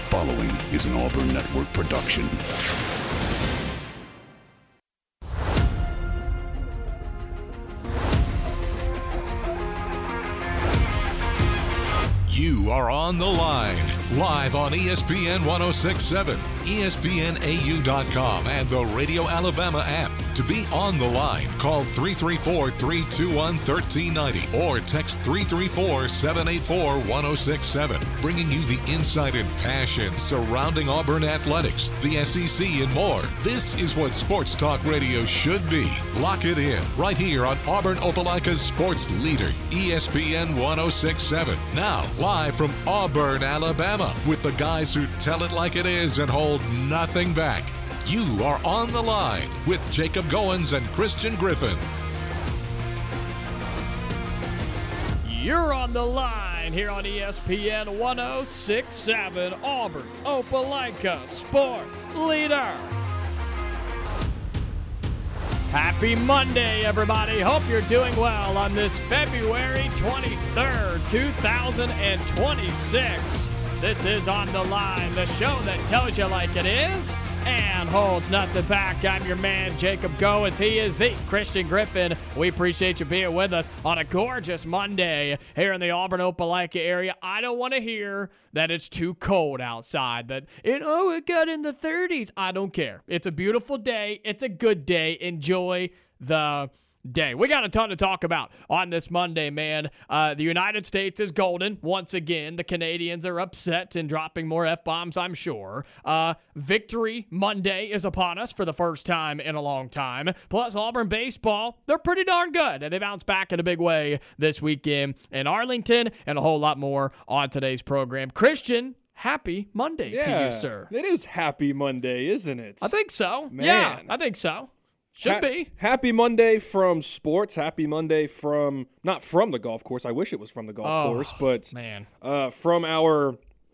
following is an Auburn Network production. You are on the line, live on ESPN 1067, ESPNAU.com, and the Radio Alabama app. To be on the line, call 334-321-1390 or text 334-784-1067, bringing you the insight and passion surrounding Auburn athletics, the SEC, and more. This is what Sports Talk Radio should be. Lock it in right here on Auburn Opelika's sports leader, ESPN 1067. Now, live from Auburn, Alabama, with the guys who tell it like it is and hold nothing back. You are on the line with Jacob Goins and Christian Griffin. You're on the line here on ESPN 1067, Auburn Opelika sports leader. Happy Monday, everybody. Hope you're doing well on this February 23rd, 2026. This is On the Line, the show that tells you like it is and holds nothing back. I'm your man, Jacob Goins. He is the Christian Griffin. We appreciate you being with us on a gorgeous Monday here in the Auburn Opelika area. I don't want to hear that it's too cold outside, that it got in the 30s. I don't care. It's a beautiful day. It's a good day. Enjoy the day. We got a ton to talk about on this Monday, man. The United States is golden once again. The Canadians are upset and dropping more F-bombs, I'm sure. Victory Monday is upon us for the first time in a long time. Plus, Auburn baseball, they're pretty darn good, and they bounce back in a big way this weekend in Arlington, and a whole lot more on today's program. Christian, happy Monday to you, sir. It is happy Monday, isn't it? I think so. Man. Yeah, I think so. Should be. Happy Monday from sports. Happy Monday from, not from the golf course. I wish it was from the golf course, but man. From our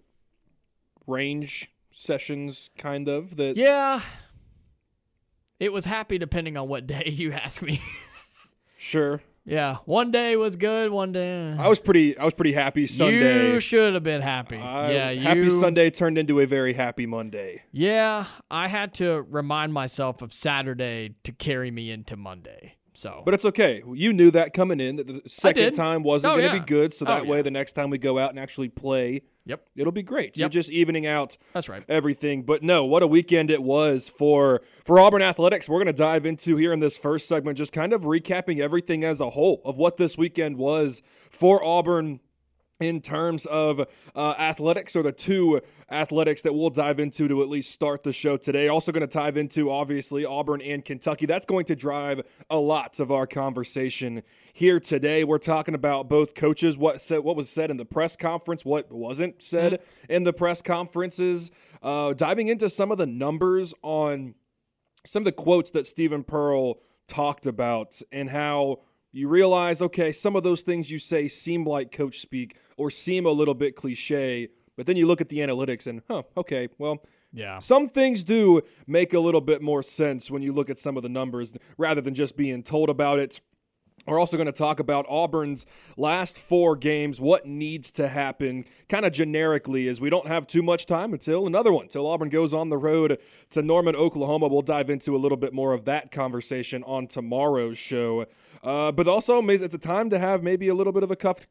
range sessions, kind of. That. Yeah. It was happy depending on what day you ask me. Sure. Yeah. One day was good, one day. I was pretty happy Sunday. You should have been happy. Happy Sunday turned into a very happy Monday. Yeah. I had to remind myself of Saturday to carry me into Monday. But it's okay. You knew that coming in, that the second time wasn't going to be good, so that way the next time we go out and actually play, it'll be great. You're just evening out everything. But no, what a weekend it was for Auburn athletics. We're going to dive into here in this first segment, just kind of recapping everything as a whole of what this weekend was for Auburn in terms of athletics, or the two athletics that we'll dive into to at least start the show today. Also going to dive into, obviously, Auburn and Kentucky. That's going to drive a lot of our conversation here today. We're talking about both coaches, what was said in the press conference, what wasn't said in the press conferences, diving into some of the numbers on some of the quotes that Stephen Pearl talked about, and how you realize, okay, some of those things you say seem like coach speak or seem a little bit cliche, but then you look at the analytics and, okay, well, some things do make a little bit more sense when you look at some of the numbers rather than just being told about it. We're also going to talk about Auburn's last 4 games, what needs to happen, kind of generically, as we don't have too much time until Auburn goes on the road to Norman, Oklahoma. We'll dive into a little bit more of that conversation on tomorrow's show. But also, it's a time to have maybe a little bit of a tough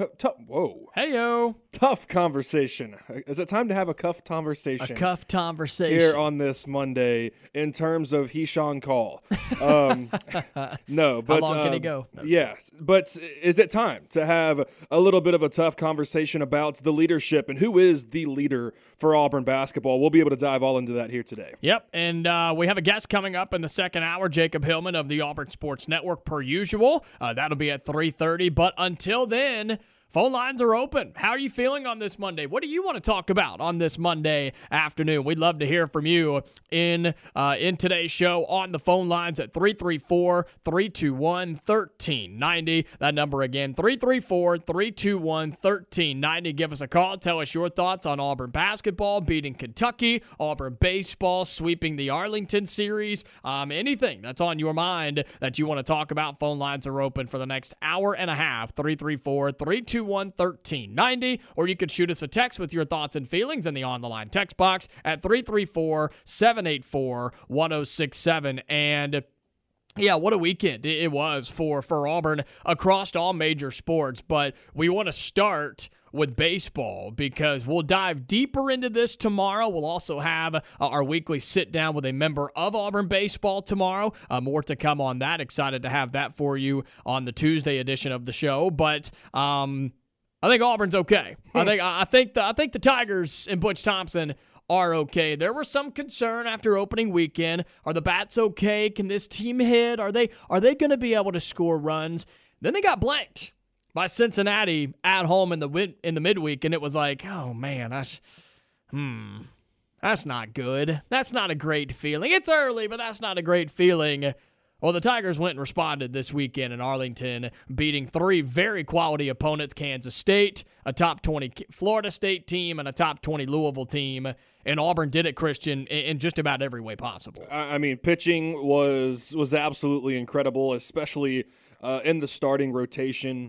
conversation. Is it time to have a cuff conversation? A cuff conversation. Here on this Monday in terms of Heshaun Call. No, but how long can he go? No. Yeah, but is it time to have a little bit of a tough conversation about the leadership and who is the leader for Auburn basketball? We'll be able to dive all into that here today. Yep, and we have a guest coming up in the second hour, Jacob Hillman of the Auburn Sports Network, per usual. That'll be at 3:30, but until then, phone lines are open. How are you feeling on this Monday? What do you want to talk about on this Monday afternoon? We'd love to hear from you in today's show on the phone lines at 334-321-1390. That number again, 334-321-1390. Give us a call. Tell us your thoughts on Auburn basketball, beating Kentucky, Auburn baseball, sweeping the Arlington series, anything that's on your mind that you want to talk about. Phone lines are open for the next hour and a half, 334-321-1390. 521-1390, or you could shoot us a text with your thoughts and feelings in the on-the-line text box at 334-784-1067. And yeah, what a weekend it was for Auburn across all major sports. But we want to start with baseball because we'll dive deeper into this tomorrow. We'll also have our weekly sit-down with a member of Auburn baseball tomorrow. More to come on that. Excited to have that for you on the Tuesday edition of the show. But I think Auburn's okay. I think the Tigers and Butch Thompson are okay. There was some concern after opening weekend. Are the bats okay? Can this team hit? Are they going to be able to score runs? Then they got blanked by Cincinnati at home in the midweek, and it was like, oh man, that's not good. That's not a great feeling. It's early, but that's not a great feeling. Well, the Tigers went and responded this weekend in Arlington, beating 3 very quality opponents, Kansas State, a top 20 Florida State team, and a top 20 Louisville team. And Auburn did it, Christian, in just about every way possible. I mean, pitching was absolutely incredible, especially in the starting rotation.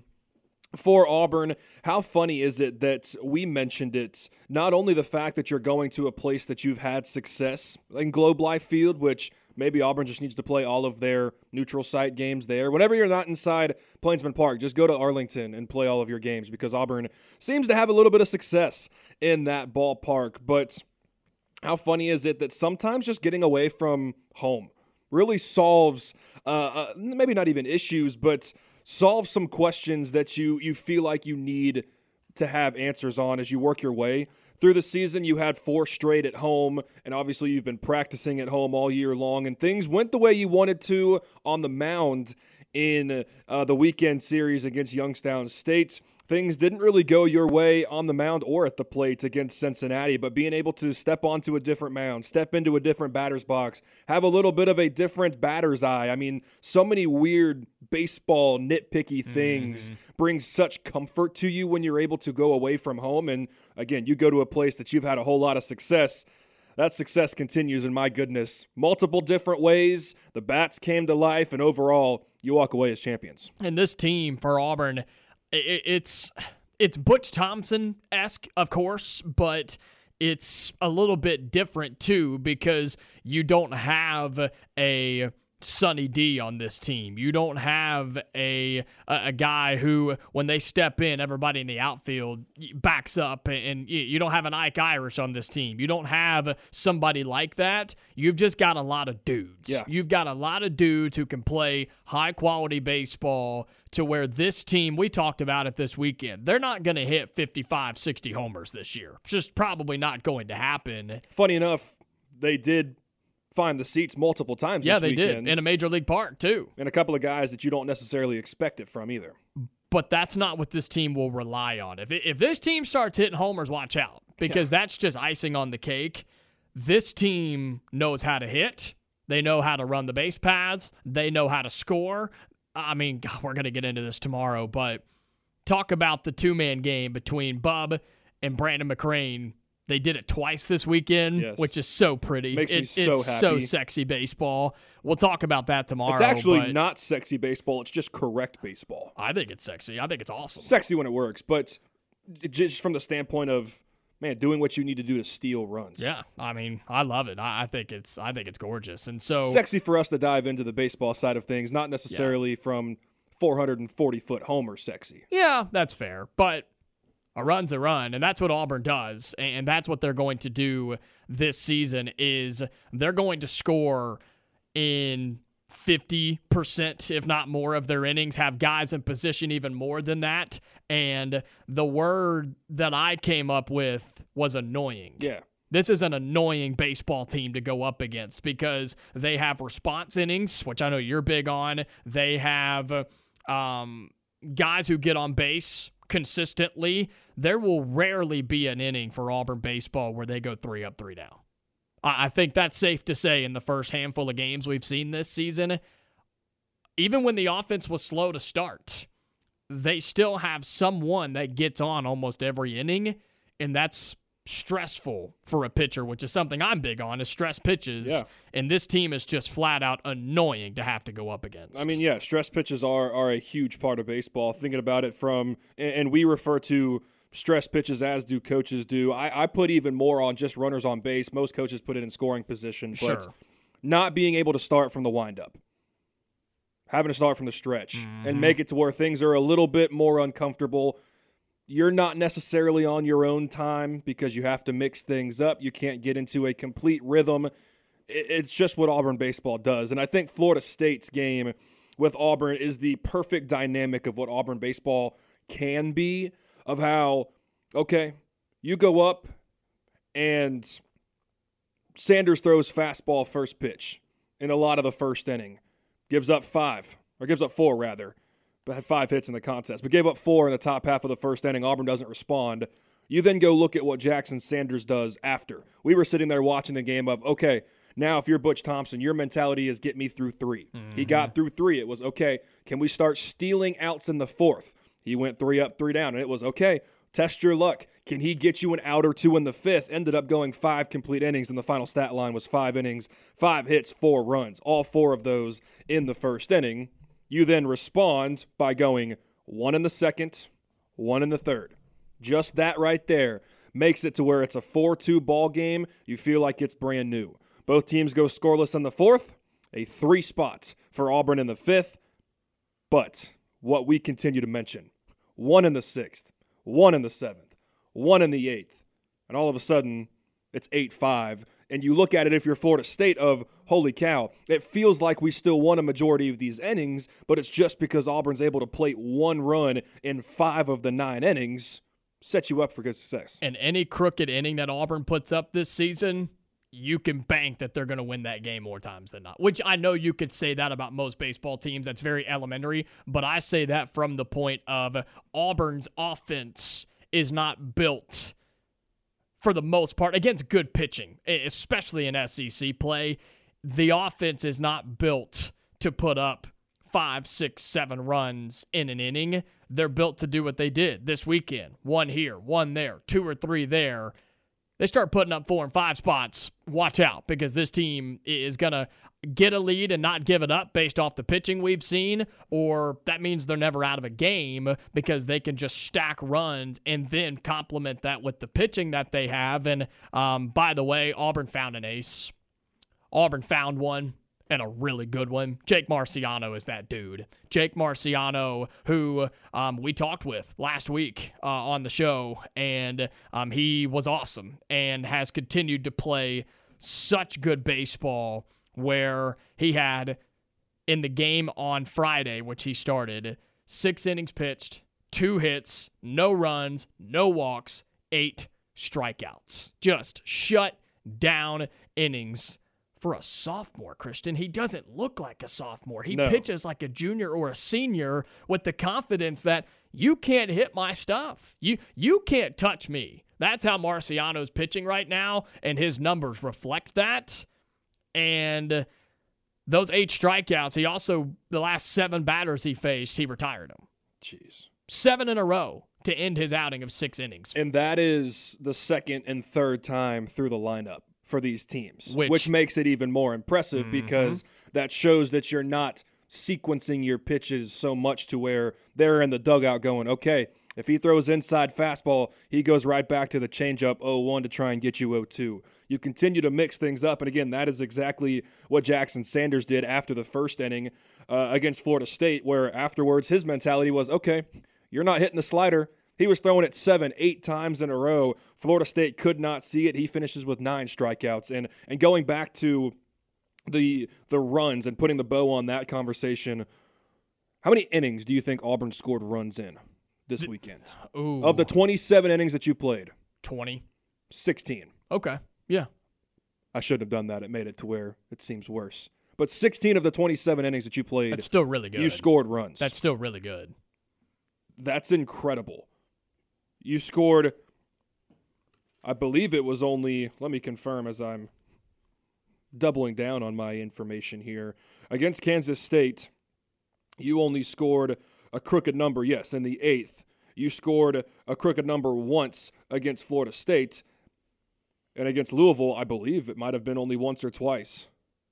For Auburn, how funny is it that we mentioned it, not only the fact that you're going to a place that you've had success in Globe Life Field, which maybe Auburn just needs to play all of their neutral site games there. Whenever you're not inside Plainsman Park, just go to Arlington and play all of your games because Auburn seems to have a little bit of success in that ballpark. But how funny is it that sometimes just getting away from home really solves, maybe not even issues, but solve some questions that you feel like you need to have answers on as you work your way through the season. You had 4 straight at home, and obviously you've been practicing at home all year long, and things went the way you wanted to on the mound in the weekend series against Youngstown State. Things didn't really go your way on the mound or at the plate against Cincinnati, but being able to step onto a different mound, step into a different batter's box, have a little bit of a different batter's eye. I mean, so many weird baseball nitpicky things bring such comfort to you when you're able to go away from home. And again, you go to a place that you've had a whole lot of success. That success continues, and my goodness, multiple different ways. The bats came to life, and overall, you walk away as champions. And this team for Auburn, it's Butch Thompson-esque, of course, but it's a little bit different, too, because you don't have a Sonny D on this team. You don't have a guy who, when they step in, everybody in the outfield backs up, and you don't have an Ike Irish on this team. You don't have somebody like that. You've just got a lot of dudes. Yeah. You've got a lot of dudes who can play high-quality baseball to where this team, we talked about it this weekend, they're not going to hit 55, 60 homers this year. It's just probably not going to happen. Funny enough, they did find the seats multiple times this weekend. Yeah, they did. In a major league park, too. And a couple of guys that you don't necessarily expect it from either. But that's not what this team will rely on. If this team starts hitting homers, watch out. Because that's just icing on the cake. This team knows how to hit. They know how to run the base paths. They know how to score. I mean, God, we're going to get into this tomorrow, but talk about the two-man game between Bub and Brandon McCrane. They did it twice this weekend, which is so pretty. Makes me so happy. It's so sexy baseball. We'll talk about that tomorrow. It's actually not sexy baseball. It's just correct baseball. I think it's sexy. I think it's awesome. Sexy when it works, but just from the standpoint of, man, doing what you need to do to steal runs. Yeah, I mean, I love it. I think it's gorgeous. And so sexy for us to dive into the baseball side of things, not necessarily from 440-foot homer sexy. Yeah, that's fair. But a run's a run, and that's what Auburn does, and that's what they're going to do this season is they're going to score in 50%, if not more, of their innings, have guys in position even more than that. And the word that I came up with was annoying. Yeah. This is an annoying baseball team to go up against because they have response innings, which I know you're big on. They have guys who get on base consistently. There will rarely be an inning for Auburn baseball where they go 3 up, 3 down. I think that's safe to say in the first handful of games we've seen this season. Even when the offense was slow to start, they still have someone that gets on almost every inning, and that's stressful for a pitcher, which is something I'm big on, is stress pitches. Yeah. And this team is just flat out annoying to have to go up against. I mean, yeah, stress pitches are a huge part of baseball. Thinking about it and we refer to stress pitches as do coaches do. I put even more on just runners on base. Most coaches put it in scoring position, but not being able to start from the windup. Having to start from the stretch and make it to where things are a little bit more uncomfortable. You're not necessarily on your own time because you have to mix things up. You can't get into a complete rhythm. It's just what Auburn baseball does. And I think Florida State's game with Auburn is the perfect dynamic of what Auburn baseball can be, of how, okay, you go up and Sanders throws fastball first pitch in a lot of the first inning. Gives up 4 rather. But had 5 hits in the contest, but gave up 4 in the top half of the first inning. Auburn doesn't respond. You then go look at what Jackson Sanders does after. We were sitting there watching the game of, okay, now if you're Butch Thompson, your mentality is get me through 3. He got through 3. It was, okay, can we start stealing outs in the 4th? He went 3 up, 3 down, and it was, okay, test your luck. Can he get you an out or 2 in the 5th? Ended up going 5 complete innings, and the final stat line was 5 innings, 5 hits, 4 runs. All 4 of those in the first inning. You then respond by going 1 in the 2nd, 1 in the 3rd. Just that right there makes it to where it's a 4-2 ball game. You feel like it's brand new. Both teams go scoreless in the 4th, a 3 spots for Auburn in the 5th. But what we continue to mention, 1 in the 6th, 1 in the 7th, 1 in the 8th, and all of a sudden it's 8-5. And you look at it if you're Florida State of, holy cow, it feels like we still won a majority of these innings, but it's just because Auburn's able to plate 1 run in 5 of the 9 innings, set you up for good success. And any crooked inning that Auburn puts up this season, you can bank that they're going to win that game more times than not, which I know you could say that about most baseball teams. That's very elementary, but I say that from the point of Auburn's offense is not built for the most part, against good pitching, especially in SEC play. The offense is not built to put up 5, 6, 7 runs in an inning. They're built to do what they did this weekend. 1 here, 1 there, 2 or 3 there. They start putting up 4 and 5 spots. Watch out, because this team is going to get a lead and not give it up based off the pitching we've seen, or that means they're never out of a game because they can just stack runs and then complement that with the pitching that they have. And by the way, Auburn found an ace. Auburn found one, and a really good one. Jake Marciano is that dude. Jake Marciano, who we talked with last week on the show, and he was awesome and has continued to play such good baseball, where he had, in the game on Friday, which he started, 6 innings pitched, 2 hits, no runs, no walks, 8 strikeouts. Just shut down innings. For a sophomore, Christian, he doesn't look like a sophomore. He pitches like a junior or a senior with the confidence that you can't hit my stuff. You can't touch me. That's how Marciano's pitching right now, and his numbers reflect that. And those 8 strikeouts, he also, the last 7 batters he faced, he retired them. Jeez. 7 in a row to end his outing of 6 innings. And that is the 2nd and 3rd time through the lineup for these teams, which makes it even more impressive because that shows that you're not sequencing your pitches so much to where they're in the dugout going, okay, if he throws inside fastball, he goes right back to the changeup 0-1 to try and get you 0-2. You continue to mix things up, and again, that is exactly what Jackson Sanders did after the first inning against Florida State, where afterwards his mentality was, okay, you're not hitting the slider. He was throwing it 7, 8 times in a row. Florida State could not see it. He finishes with 9 strikeouts. And going back to the runs and putting the bow on that conversation, how many innings do you think Auburn scored runs in this weekend? Ooh. Of the 27 innings that you played? 20. 16. Okay, yeah. I shouldn't have done that. It made it to where it seems worse. But 16 of the 27 innings that you played, that's still really good. You scored runs. That's still really good. That's incredible. You scored, I believe it was only, let me confirm as I'm doubling down on my information here. Against Kansas State, you only scored a crooked number, yes, in the 8th. You scored a crooked number once against Florida State. And against Louisville, I believe it might have been only once or twice.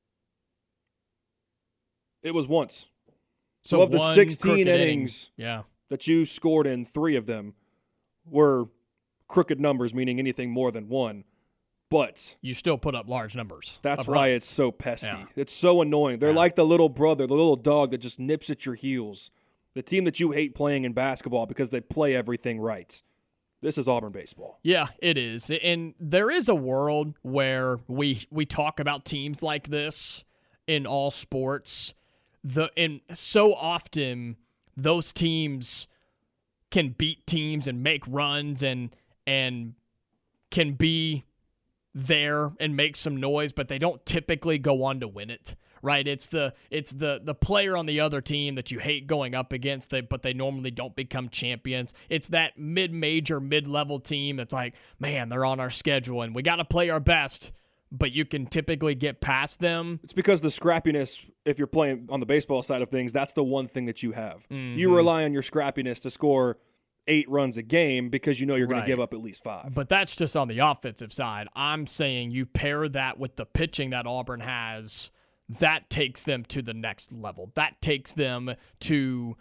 It was once. So of the 16 innings that you scored in, 3 of them were crooked numbers, meaning anything more than 1. But you still put up large numbers. That's why it's so pesky. Yeah. It's so annoying. They're like the little brother, the little dog that just nips at your heels. The team that you hate playing in basketball because they play everything right. This is Auburn baseball. Yeah, it is. And there is a world where we talk about teams like this in all sports. And so often those teams can beat teams and make runs and can be there and make some noise, but they don't typically go on to win it, right? It's the player on the other team that you hate going up against, but they normally don't become champions. It's that mid-major, mid-level team that's like, man, they're on our schedule and we got to play our best, but you can typically get past them. It's because the scrappiness, if you're playing on the baseball side of things, that's the one thing that you have. Mm-hmm. You rely on your scrappiness to score 8 runs a game because you know you're going to give up at least 5. But that's just on the offensive side. I'm saying you pair that with the pitching that Auburn has, that takes them to the next level. That takes them to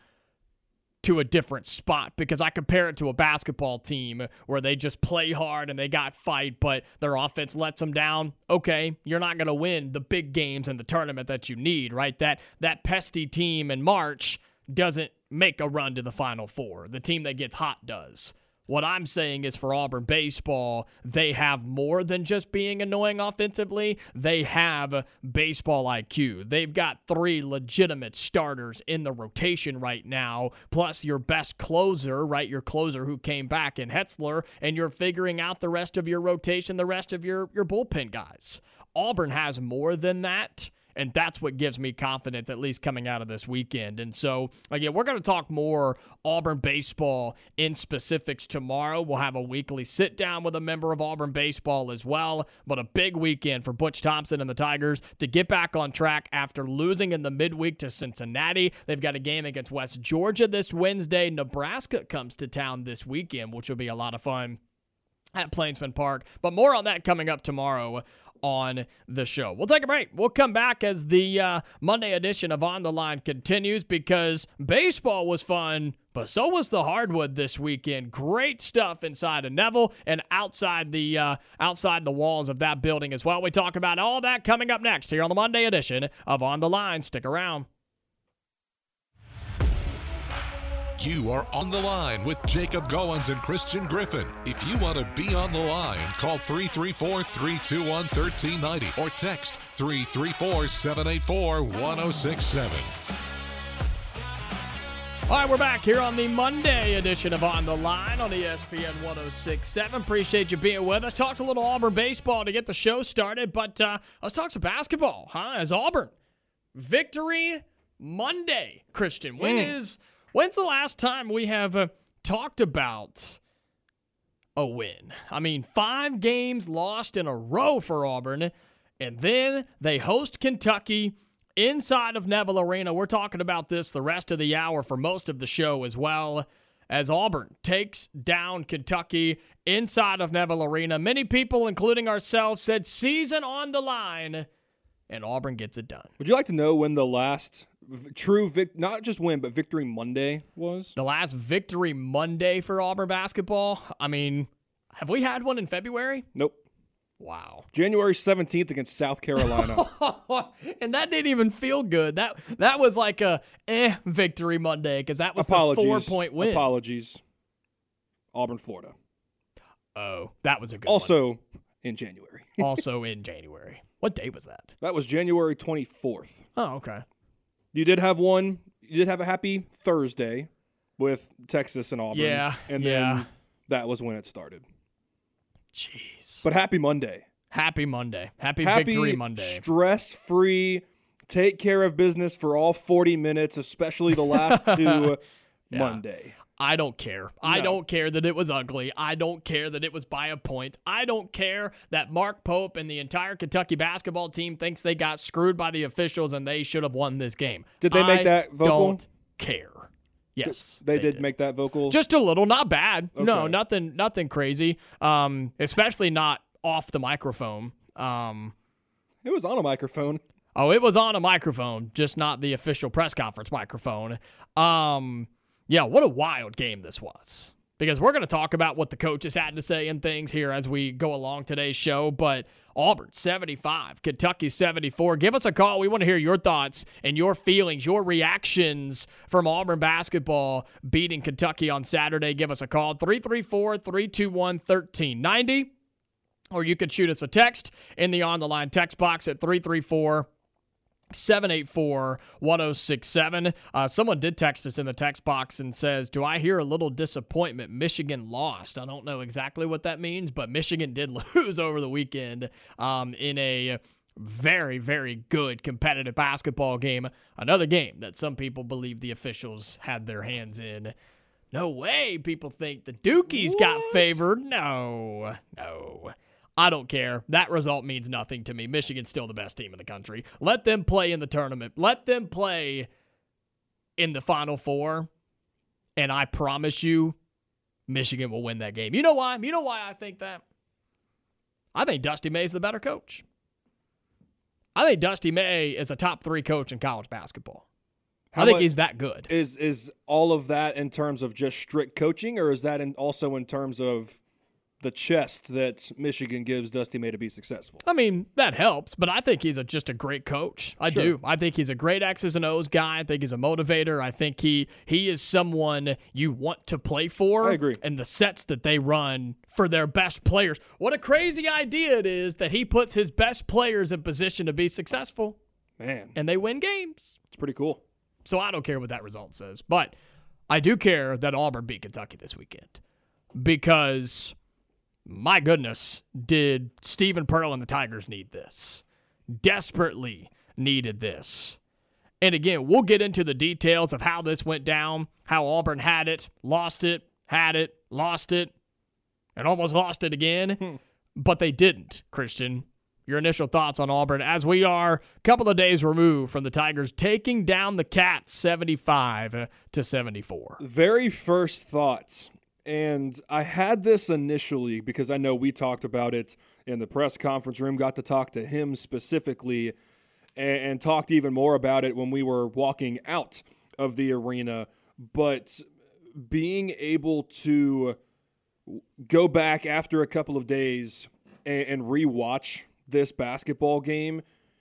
a different spot, because I compare it to a basketball team where they just play hard and they got fight, but their offense lets them down. Okay, you're not going to win the big games in the tournament that you need, right? That pesky team in March doesn't make a run to the Final Four. The team that gets hot does. What I'm saying is for Auburn baseball, they have more than just being annoying offensively. They have baseball IQ. They've got 3 legitimate starters in the rotation right now, plus your best closer, right? Your closer who came back in Hetzler, and you're figuring out the rest of your rotation, the rest of your bullpen guys. Auburn has more than that. And that's what gives me confidence, at least coming out of this weekend. And so, again, we're going to talk more Auburn baseball in specifics tomorrow. We'll have a weekly sit-down with a member of Auburn baseball as well. But a big weekend for Butch Thompson and the Tigers to get back on track after losing in the midweek to Cincinnati. They've got a game against West Georgia this Wednesday. Nebraska comes to town this weekend, which will be a lot of fun at Plainsman Park. But more on that coming up tomorrow on the show. We'll take a break. We'll come back as the Monday edition of On the Line continues, because baseball was fun, but so was the hardwood this weekend. Great stuff inside of Neville and outside the walls of that building as well. We talk about all that coming up next here on the Monday edition of On the Line. Stick around. You are on the line with Jacob Goins and Christian Griffin. If you want to be on the line, call 334-321-1390 or text 334-784-1067. All right, we're back here on the Monday edition of On the Line on ESPN 106.7. Appreciate you being with us. Talked a little Auburn baseball to get the show started, but let's talk some basketball, as Auburn. Victory Monday, Christian. When's the last time we have talked about a win? I mean, 5 games lost in a row for Auburn, and then they host Kentucky inside of Neville Arena. We're talking about this the rest of the hour for most of the show as well, as Auburn takes down Kentucky inside of Neville Arena. Many people, including ourselves, said season on the line, and Auburn gets it done. Would you like to know when the last not just win, but Victory Monday was? The last Victory Monday for Auburn basketball? I mean, have we had one in February? Nope. Wow. January 17th against South Carolina. And that didn't even feel good. That was like a Victory Monday, because that was the 4-point win. Apologies. Auburn, Florida. Oh, that was a good one. In January. Also in January. What day was that? That was January 24th. Oh, okay. You did have one. You did have a happy Thursday with Texas and Auburn. Yeah. And then that was when it started. Jeez. But happy Monday. Happy Monday. Happy Victory Monday. Stress-free, take care of business for all 40 minutes, especially the last 2 Monday. I don't care. No. I don't care that it was ugly. I don't care that it was by a point. I don't care that Mark Pope and the entire Kentucky basketball team thinks they got screwed by the officials and they should have won this game. Did they make that vocal? I don't care. Yes. They did make that vocal? Just a little. Not bad. Okay. No, nothing crazy. Especially not off the microphone. It was on a microphone. Oh, it was on a microphone, just not the official press conference microphone. Yeah, what a wild game this was. Because we're going to talk about what the coaches had to say and things here as we go along today's show. But Auburn 75, Kentucky 74. Give us a call. We want to hear your thoughts and your feelings, your reactions from Auburn basketball beating Kentucky on Saturday. Give us a call, 334-321-1390. Or you could shoot us a text in the On the Line text box at 334-784-1067. Someone did text us in the text box and says, do I hear a little disappointment? Michigan lost. I don't know exactly what that means, but Michigan did lose over the weekend in a very, very good competitive basketball game. Another game that some people believe the officials had their hands in. No way people think the Dukies got favored. No. I don't care. That result means nothing to me. Michigan's still the best team in the country. Let them play in the tournament. Let them play in the Final Four, and I promise you, Michigan will win that game. You know why? You know why I think that? I think Dusty May is the better coach. I think Dusty May is a top 3 coach in college basketball. I think he's that good. Is all of that in terms of just strict coaching, or is that also in terms of the chest that Michigan gives Dusty May to be successful? I mean, that helps, but I think he's just a great coach. I do. I think he's a great X's and O's guy. I think he's a motivator. I think he is someone you want to play for. I agree. And the sets that they run for their best players. What a crazy idea it is that he puts his best players in position to be successful. Man. And they win games. It's pretty cool. So I don't care what that result says. But I do care that Auburn beat Kentucky this weekend. Because, my goodness, did Stephen Pearl and the Tigers need this. Desperately needed this. And again, we'll get into the details of how this went down, how Auburn had it, lost it, had it, lost it, and almost lost it again. But they didn't, Christian. Your initial thoughts on Auburn as we are a couple of days removed from the Tigers taking down the Cats 75-74. Very first thoughts. And I had this initially because I know we talked about it in the press conference room, got to talk to him specifically, and talked even more about it when we were walking out of the arena. But being able to go back after a couple of days and rewatch this basketball game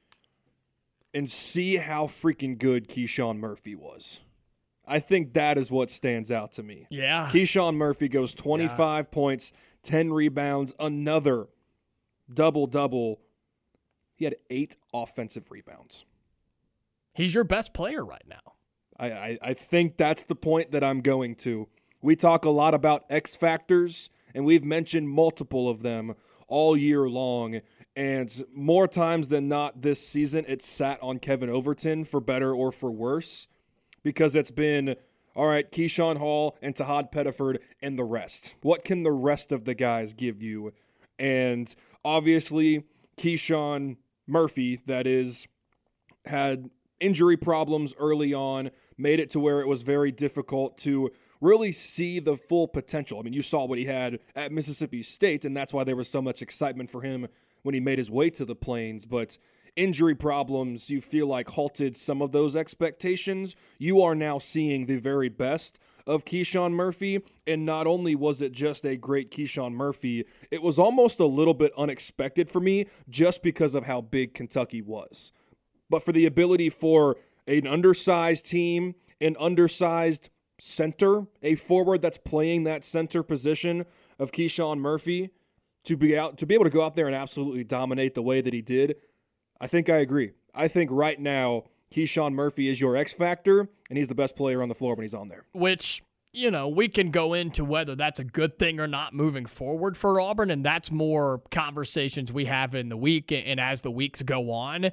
and see how freaking good Keyshawn Murphy was. I think that is what stands out to me. Yeah. Keyshawn Murphy goes 25 points, 10 rebounds, another double-double. He had 8 offensive rebounds. He's your best player right now. I think that's the point that I'm going to. We talk a lot about X factors, and we've mentioned multiple of them all year long. And more times than not this season, it's sat on Kevin Overton for better or for worse. Because it's been, all right, Keyshawn Hall and Tahad Pettiford and the rest. What can the rest of the guys give you? And obviously, Keyshawn Murphy, that is, had injury problems early on, made it to where it was very difficult to really see the full potential. I mean, you saw what he had at Mississippi State, and that's why there was so much excitement for him when he made his way to the Plains. But injury problems, you feel like, halted some of those expectations. You are now seeing the very best of Keyshawn Murphy, and not only was it just a great Keyshawn Murphy, it was almost a little bit unexpected for me just because of how big Kentucky was. But for the ability for an undersized team, an undersized center, a forward that's playing that center position of Keyshawn Murphy, to be able to go out there and absolutely dominate the way that he did, I think I agree. I think right now, Keyshawn Murphy is your X factor, and he's the best player on the floor when he's on there. Which, you know, we can go into whether that's a good thing or not moving forward for Auburn, and that's more conversations we have in the week and as the weeks go on.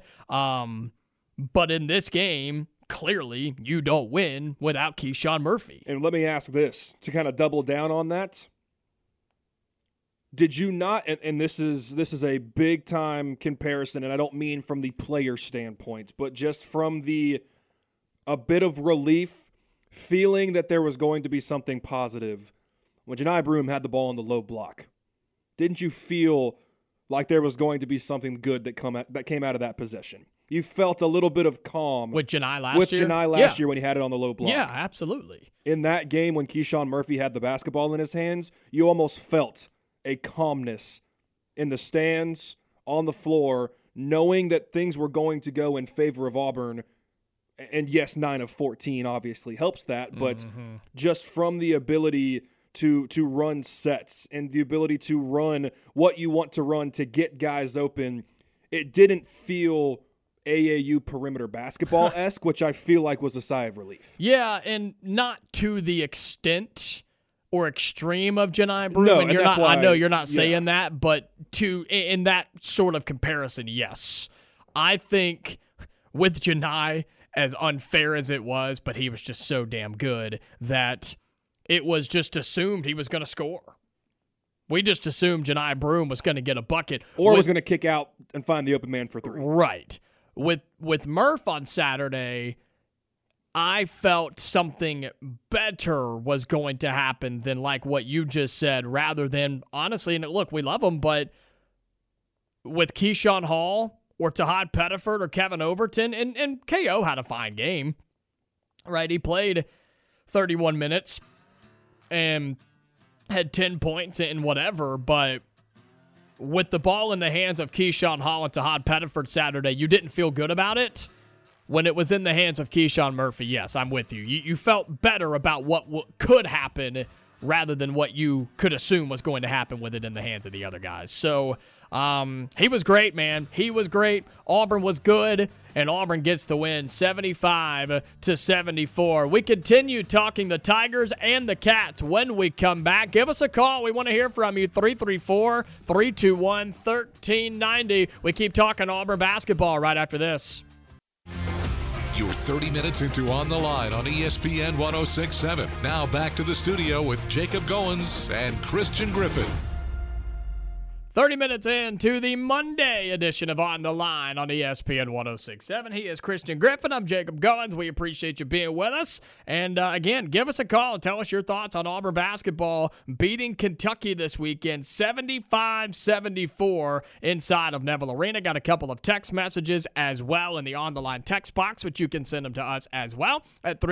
But in this game, clearly, you don't win without Keyshawn Murphy. And let me ask this, to kind of double down on that. Did you not, and this is a big-time comparison, and I don't mean from the player standpoint, but just from a bit of relief, feeling that there was going to be something positive when Johni Broome had the ball in the low block. Didn't you feel like there was going to be something good that came out of that possession. You felt a little bit of calm. With Johni last year when he had it on the low block. Yeah, absolutely. In that game when Keyshawn Murphy had the basketball in his hands, you almost felt a calmness in the stands, on the floor, knowing that things were going to go in favor of Auburn. And yes, 9 of 14 obviously helps that, but just from the ability to run sets and the ability to run what you want to run to get guys open, it didn't feel AAU perimeter basketball-esque, which I feel like was a sigh of relief. Yeah, and not to the extent or extreme of Johni Broome. No, and you're not. I know you're not saying that, but in that sort of comparison, yes. I think with Johni, as unfair as it was, but he was just so damn good that it was just assumed he was going to score. We just assumed Johni Broome was going to get a bucket. Or was going to kick out and find the open man for three. Right. With Murph on Saturday, I felt something better was going to happen than like what you just said, rather than, honestly, and look, we love him, but with Keyshawn Hall or Tahad Pettiford or Kevin Overton, and KO had a fine game, right? He played 31 minutes and had 10 points and whatever, but with the ball in the hands of Keyshawn Hall and Tahad Pettiford Saturday, you didn't feel good about it. When it was in the hands of Keyshawn Murphy, yes, I'm with you. You felt better about what could happen rather than what you could assume was going to happen with it in the hands of the other guys. So he was great, man. He was great. Auburn was good, and Auburn gets the win 75-74. We continue talking the Tigers and the Cats when we come back. Give us a call. We want to hear from you. 334-321-1390. We keep talking Auburn basketball right after this. You're 30 minutes into On the Line on ESPN 106.7. Now back to the studio with Jacob Goins and Christian Griffin. 30 minutes into the Monday edition of On the Line on ESPN 106.7. He is Christian Griffin. I'm Jacob Goins. We appreciate you being with us. And again, give us a call and tell us your thoughts on Auburn basketball beating Kentucky this weekend, 75-74 inside of Neville Arena. Got a couple of text messages as well in the On the Line text box, which you can send them to us as well at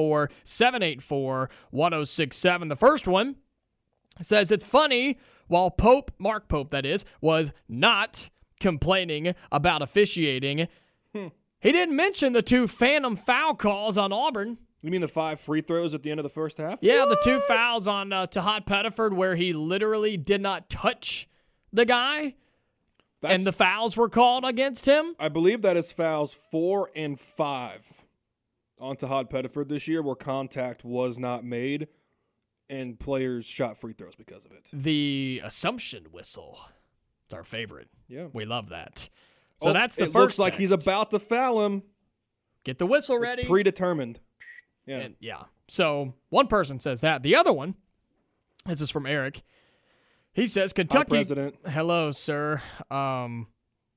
334-784-1067. The first one says, it's funny, while Mark Pope that is, was not complaining about officiating, he didn't mention the 2 phantom foul calls on Auburn. You mean the 5 free throws at the end of the first half? Yeah, the 2 fouls on Tahad Pettiford where he literally did not touch the guy, and the fouls were called against him. I believe that is fouls 4 and 5 on Tahad Pettiford this year where contact was not made. And players shot free throws because of it. The assumption whistle. It's our favorite. Yeah. We love that. So that's the first It looks like text. he's about to foul him. Get the whistle ready. It's predetermined. Yeah. So one person says that. The other one, this is from Eric. He says, Kentucky. Hi, President. Hello, sir. I'm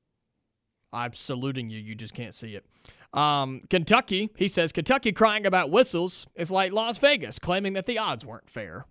saluting you. You just can't see it. Kentucky, he says, Kentucky crying about whistles is like Las Vegas claiming that the odds weren't fair,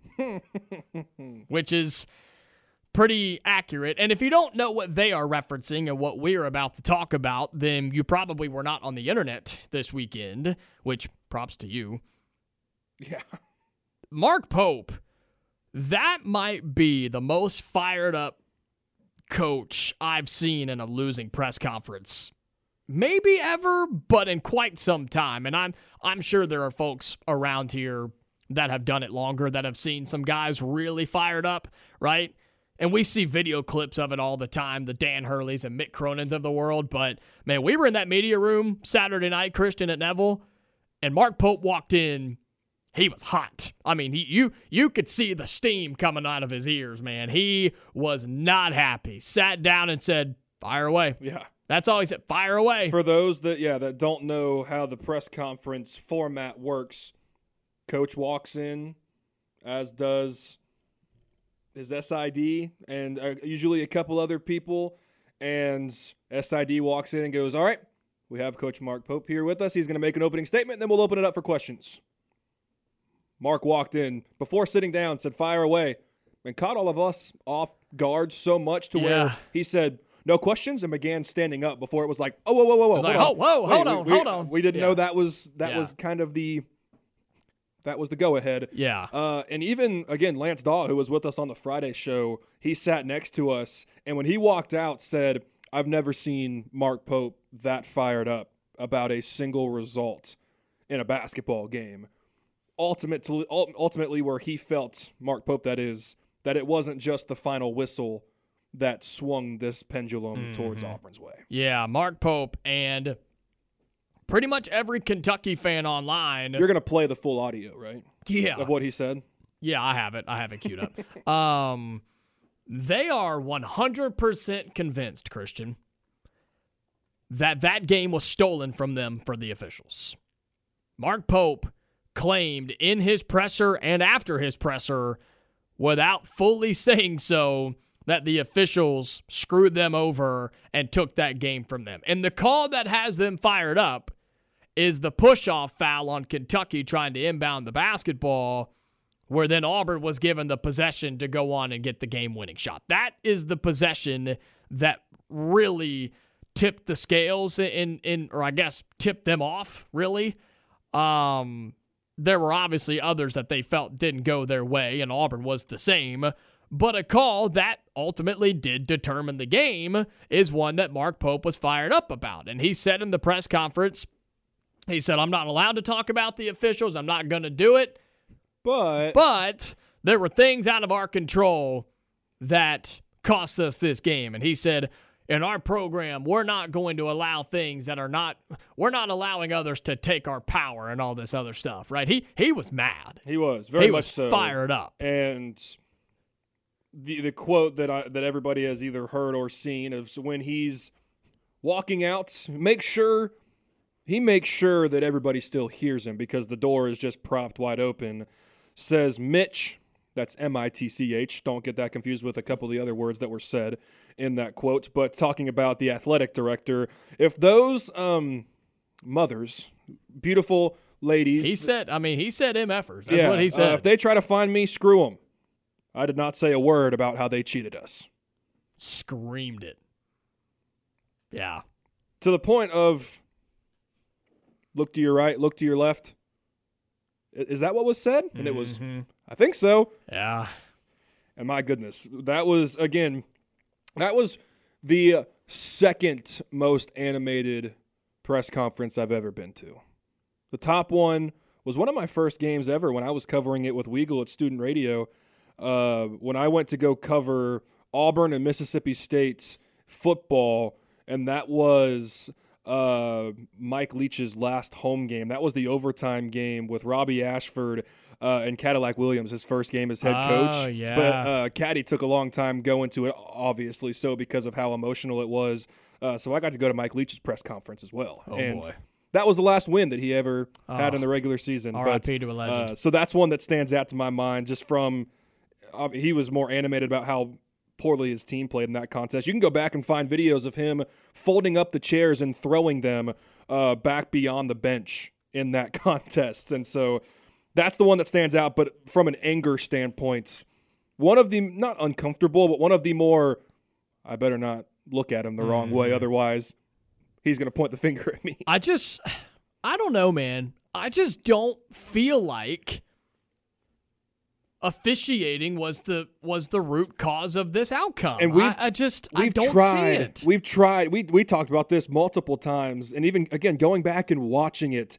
which is pretty accurate. And if you don't know what they are referencing and what we're about to talk about, then you probably were not on the internet this weekend, which props to you. Yeah. Mark Pope, that might be the most fired up coach I've seen in a losing press conference. Maybe ever, but in quite some time. And I'm sure there are folks around here that have done it longer, that have seen some guys really fired up, right? And we see video clips of it all the time, the Dan Hurleys and Mick Cronins of the world. But, man, we were in that media room Saturday night, Christian, at Neville, and Mark Pope walked in. He was hot. I mean, you could see the steam coming out of his ears, man. He was not happy. Sat down and said, fire away. Yeah. That's all he said, fire away. For those that don't know how the press conference format works, coach walks in, as does his SID and usually a couple other people, and SID walks in and goes, all right, we have Coach Mark Pope here with us. He's going to make an opening statement, and then we'll open it up for questions. Mark walked in, before sitting down, said, fire away. and caught all of us off guard so much to where he said, "No questions," and began standing up before it was like, "Oh, whoa, hold on. We didn't know that was kind of the go-ahead. Yeah. And even, again, Lance Daw, who was with us on the Friday show, he sat next to us, and when he walked out said, "I've never seen Mark Pope that fired up about a single result in a basketball game." Ultimately where he felt, Mark Pope that is, that it wasn't just the final whistle that swung this pendulum towards Auburn's way. Yeah, Mark Pope and pretty much every Kentucky fan online. You're going to play the full audio, right? Yeah. Of what he said? Yeah, I have it queued up. They are 100% convinced, Christian, that game was stolen from them for the officials. Mark Pope claimed in his presser and after his presser, without fully saying so, that the officials screwed them over and took that game from them. And the call that has them fired up is the push-off foul on Kentucky trying to inbound the basketball, where then Auburn was given the possession to go on and get the game-winning shot. That is the possession that really tipped the scales or I guess tipped them off, really. There were obviously others that they felt didn't go their way, and Auburn was the same. But a call that ultimately did determine the game is one that Mark Pope was fired up about. And he said in the press conference, he said, "I'm not allowed to talk about the officials. I'm not going to do it. But there were things out of our control that cost us this game." And he said, "In our program, we're not going to allow things that we're not allowing others to take our power," and all this other stuff, right? He was mad. He was very much so. He was fired up. And the quote that everybody has either heard or seen is when he's walking out, he makes sure that everybody still hears him because the door is just propped wide open. Says, "Mitch," that's M-I-T-C-H. Don't get that confused with a couple of the other words that were said in that quote. But talking about the athletic director, if those mothers, beautiful ladies. He said MFers. That's what he said. If they try to find me, screw them. I did not say a word about how they cheated us. Screamed it. Yeah. To the point of look to your right, look to your left. Is that what was said? And it was, I think so. Yeah. And my goodness, that was the second most animated press conference I've ever been to. The top one was one of my first games ever when I was covering it with Weagle at Student Radio. When I went to go cover Auburn and Mississippi State's football, and that was Mike Leach's last home game. That was the overtime game with Robbie Ashford and Cadillac Williams, his first game as head coach. Oh, yeah. But Caddy took a long time going to it, obviously so, because of how emotional it was. So I got to go to Mike Leach's press conference as well. Oh, and boy. That was the last win that he ever had in the regular season. R.I.P. to a legend. So that's one that stands out to my mind just from he was more animated about how poorly his team played in that contest. You can go back and find videos of him folding up the chairs and throwing them back beyond the bench in that contest. And so that's the one that stands out. But from an anger standpoint, one of the, not uncomfortable, but one of the more, I better not look at him the wrong way, otherwise he's going to point the finger at me. I don't know, man. I just don't feel like officiating was the root cause of this outcome. And I don't see it. We've tried. We talked about this multiple times, and even again going back and watching it,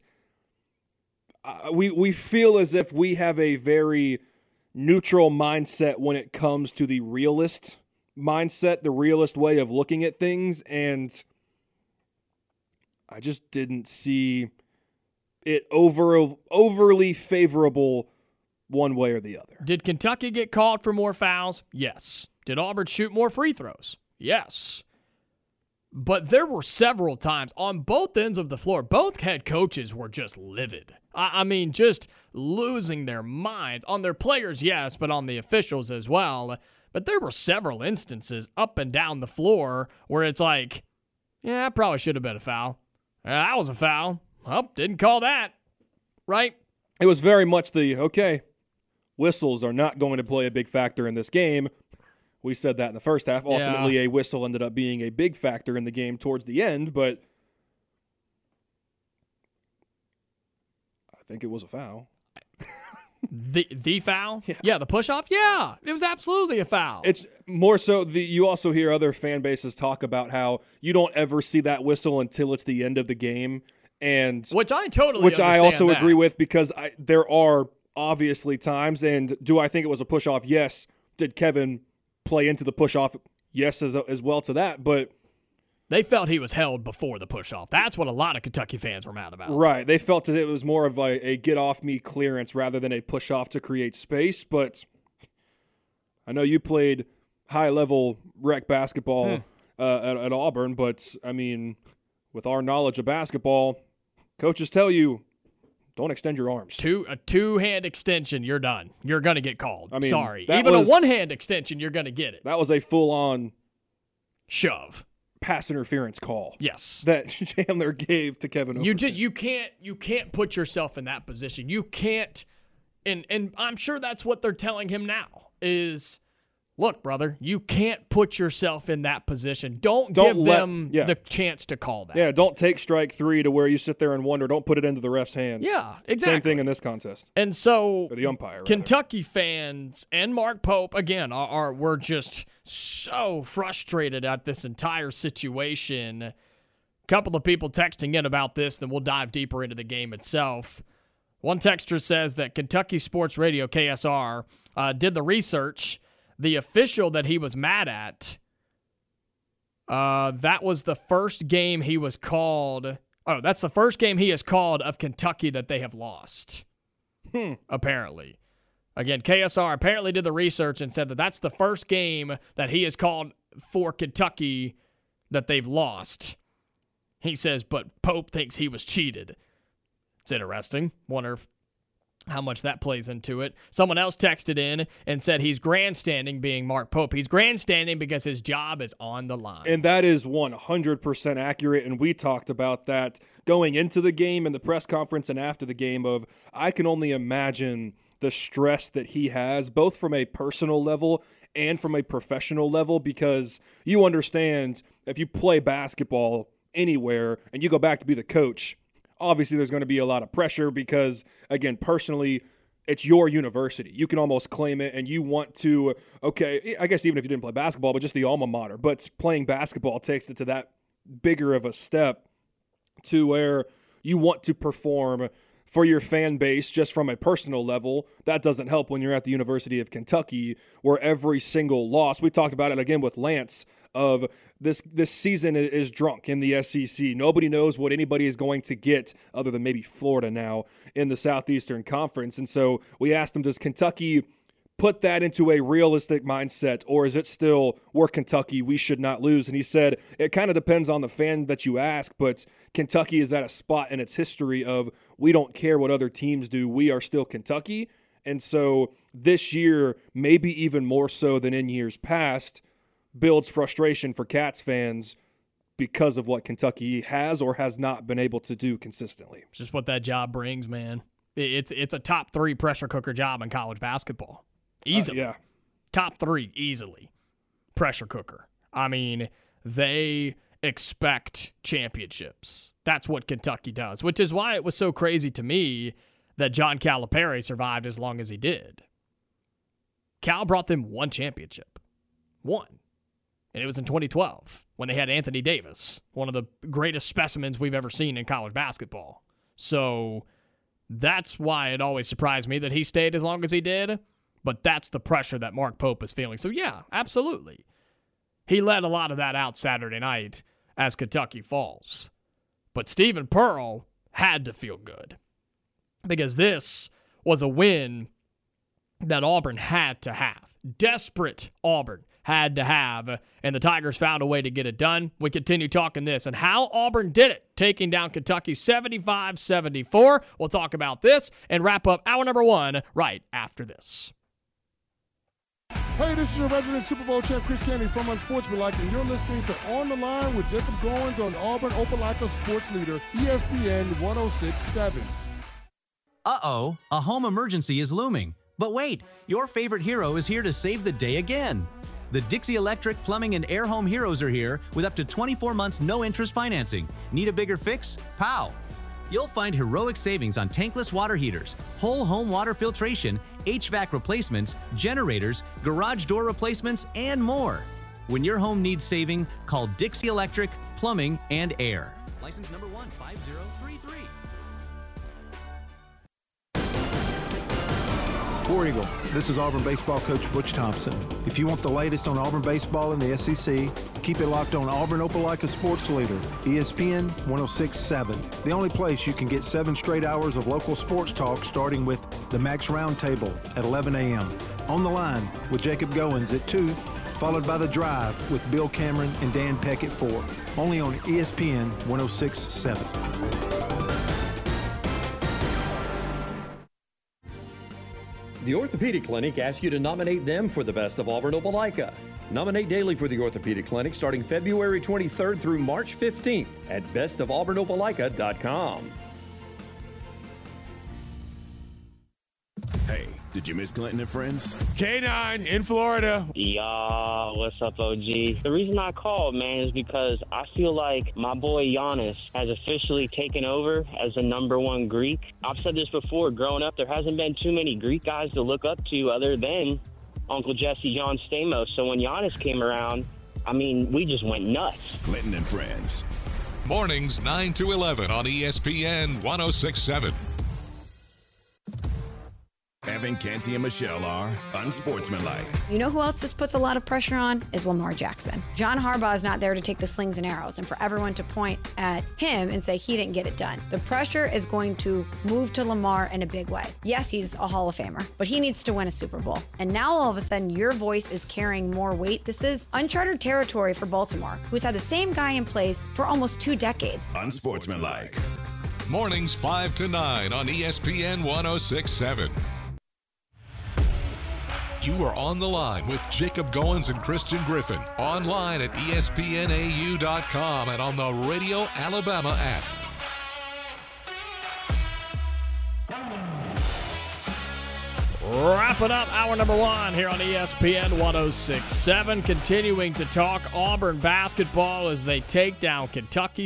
we feel as if we have a very neutral mindset when it comes to the realist mindset, the realist way of looking at things, and I just didn't see it overly favorable one way or the other. Did Kentucky get called for more fouls? Yes. Did Auburn shoot more free throws? Yes. But there were several times on both ends of the floor, both head coaches were just livid. I mean, just losing their minds. On their players, yes, but on the officials as well. But there were several instances up and down the floor where it's like, yeah, that probably should have been a foul. That was a foul. Oh, didn't call that. Right? It was very much the, okay, whistles are not going to play a big factor in this game. We said that in the first half. Ultimately, a whistle ended up being a big factor in the game towards the end, but I think it was a foul. The foul? Yeah, the push-off? Yeah, it was absolutely a foul. It's more so, you also hear other fan bases talk about how you don't ever see that whistle until it's the end of the game. And which I also agree with, because there are obviously times, and do I think it was a push-off? Yes. Did Kevin play into the push-off? Yes, as well to that, but they felt he was held before the push-off. That's what a lot of Kentucky fans were mad about. Right. They felt that it was more of a get-off-me clearance rather than a push-off to create space. But I know you played high-level rec basketball at Auburn, but, I mean, with our knowledge of basketball, coaches tell you, don't extend your arms. A two-hand extension, you're done. You're going to get called. I mean, sorry. Even a one-hand extension, you're going to get it. That was a full-on shove. Pass interference call. Yes. That Chandler gave to Kevin Overton. You can't put yourself in that position. You can't, and I'm sure that's what they're telling him now is, look, brother, you can't put yourself in that position. Don't give them the chance to call that. Yeah, don't take strike 3 to where you sit there and wonder, don't put it into the ref's hands. Yeah, exactly. Same thing in this contest. And so or the umpire, Kentucky fans and Mark Pope, again, were just so frustrated at this entire situation. A couple of people texting in about this, then we'll dive deeper into the game itself. One texter says that Kentucky Sports Radio, KSR, did the research. The official that he was mad at, that was the first game he was called. Oh, that's the first game he has called of Kentucky that they have lost, apparently. Again, KSR apparently did the research and said that that's the first game that he has called for Kentucky that they've lost. He says, but Pope thinks he was cheated. It's interesting. Wonder how much that plays into it. Someone else texted in and said he's grandstanding, being Mark Pope. He's grandstanding because his job is on the line. And that is 100% accurate, and we talked about that going into the game and the press conference and after the game of, I can only imagine the stress that he has, both from a personal level and from a professional level, because you understand if you play basketball anywhere and you go back to be the coach, obviously there's going to be a lot of pressure because, again, personally, it's your university. You can almost claim it, and you want to, okay, I guess even if you didn't play basketball, but just the alma mater. But playing basketball takes it to that bigger of a step to where you want to perform for your fan base just from a personal level. That doesn't help when you're at the University of Kentucky, where every single loss, we talked about it again with Lance, of this season is drunk in the SEC. Nobody knows what anybody is going to get other than maybe Florida now in the Southeastern Conference. And so we asked him, does Kentucky put that into a realistic mindset, or is it still, we're Kentucky, we should not lose? And he said, it kind of depends on the fan that you ask, but Kentucky is at a spot in its history of, we don't care what other teams do, we are still Kentucky. And so this year, maybe even more so than in years past, builds frustration for Cats fans because of what Kentucky has or has not been able to do consistently. It's just what that job brings, man. It's a top 3 pressure cooker job in college basketball. Easily. Yeah. Top 3, easily. Pressure cooker. I mean, they expect championships. That's what Kentucky does, which is why it was so crazy to me that John Calipari survived as long as he did. Cal brought them 1 championship. 1. And it was in 2012 when they had Anthony Davis, one of the greatest specimens we've ever seen in college basketball. So that's why it always surprised me that he stayed as long as he did. But that's the pressure that Mark Pope is feeling. So, yeah, absolutely. He let a lot of that out Saturday night as Kentucky falls. But Stephen Pearl had to feel good because this was a win that Auburn had to have. Desperate Auburn had to have, and the Tigers found a way to get it done. We continue talking this and how Auburn did it, taking down Kentucky 75-74. We'll talk about this and wrap up hour number 1 right after this. Hey, this is your resident Super Bowl champ, Chris Candy from Unsportsmanlike, and you're listening to On the Line with Jacob Goins on Auburn Opelika Sports Leader, ESPN 106.7. Uh-oh, a home emergency is looming. But wait, your favorite hero is here to save the day again. The Dixie Electric Plumbing and Air Home Heroes are here with up to 24 months no-interest financing. Need a bigger fix? Pow! You'll find heroic savings on tankless water heaters, whole home water filtration, HVAC replacements, generators, garage door replacements, and more. When your home needs saving, call Dixie Electric Plumbing and Air. License number 15033. War Eagle, this is Auburn baseball coach Butch Thompson. If you want the latest on Auburn baseball in the SEC, keep it locked on Auburn Opelika Sports Leader, ESPN 106.7. The only place you can get 7 straight hours of local sports talk, starting with the Max Roundtable at 11 a.m. On the Line with Jacob Goins at 2, followed by The Drive with Bill Cameron and Dan Peck at 4. Only on ESPN 106.7. The Orthopedic Clinic asks you to nominate them for the Best of Auburn Opelika. Nominate daily for the Orthopedic Clinic starting February 23rd through March 15th at bestofauburnopelika.com. Hey, did you miss Clinton and Friends? K9 in Florida. Y'all, what's up, OG? The reason I called, man, is because I feel like my boy Giannis has officially taken over as the #1 Greek. I've said this before, growing up, there hasn't been too many Greek guys to look up to other than Uncle Jesse John Stamos. So when Giannis came around, I mean, we just went nuts. Clinton and Friends. Mornings 9 to 11 on ESPN 106.7. Evan, Canty, and Michelle are unsportsmanlike. You know who else this puts a lot of pressure on is Lamar Jackson. John Harbaugh is not there to take the slings and arrows and for everyone to point at him and say he didn't get it done. The pressure is going to move to Lamar in a big way. Yes, he's a Hall of Famer, but he needs to win a Super Bowl. And now all of a sudden your voice is carrying more weight. This is uncharted territory for Baltimore, who's had the same guy in place for almost 2 decades. Unsportsmanlike. Mornings 5 to 9 on ESPN 106.7. You are on the line with Jacob Goins and Christian Griffin. Online at ESPNAU.com and on the Radio Alabama app. Wrapping up hour number 1 here on ESPN 106.7. Continuing to talk Auburn basketball as they take down Kentucky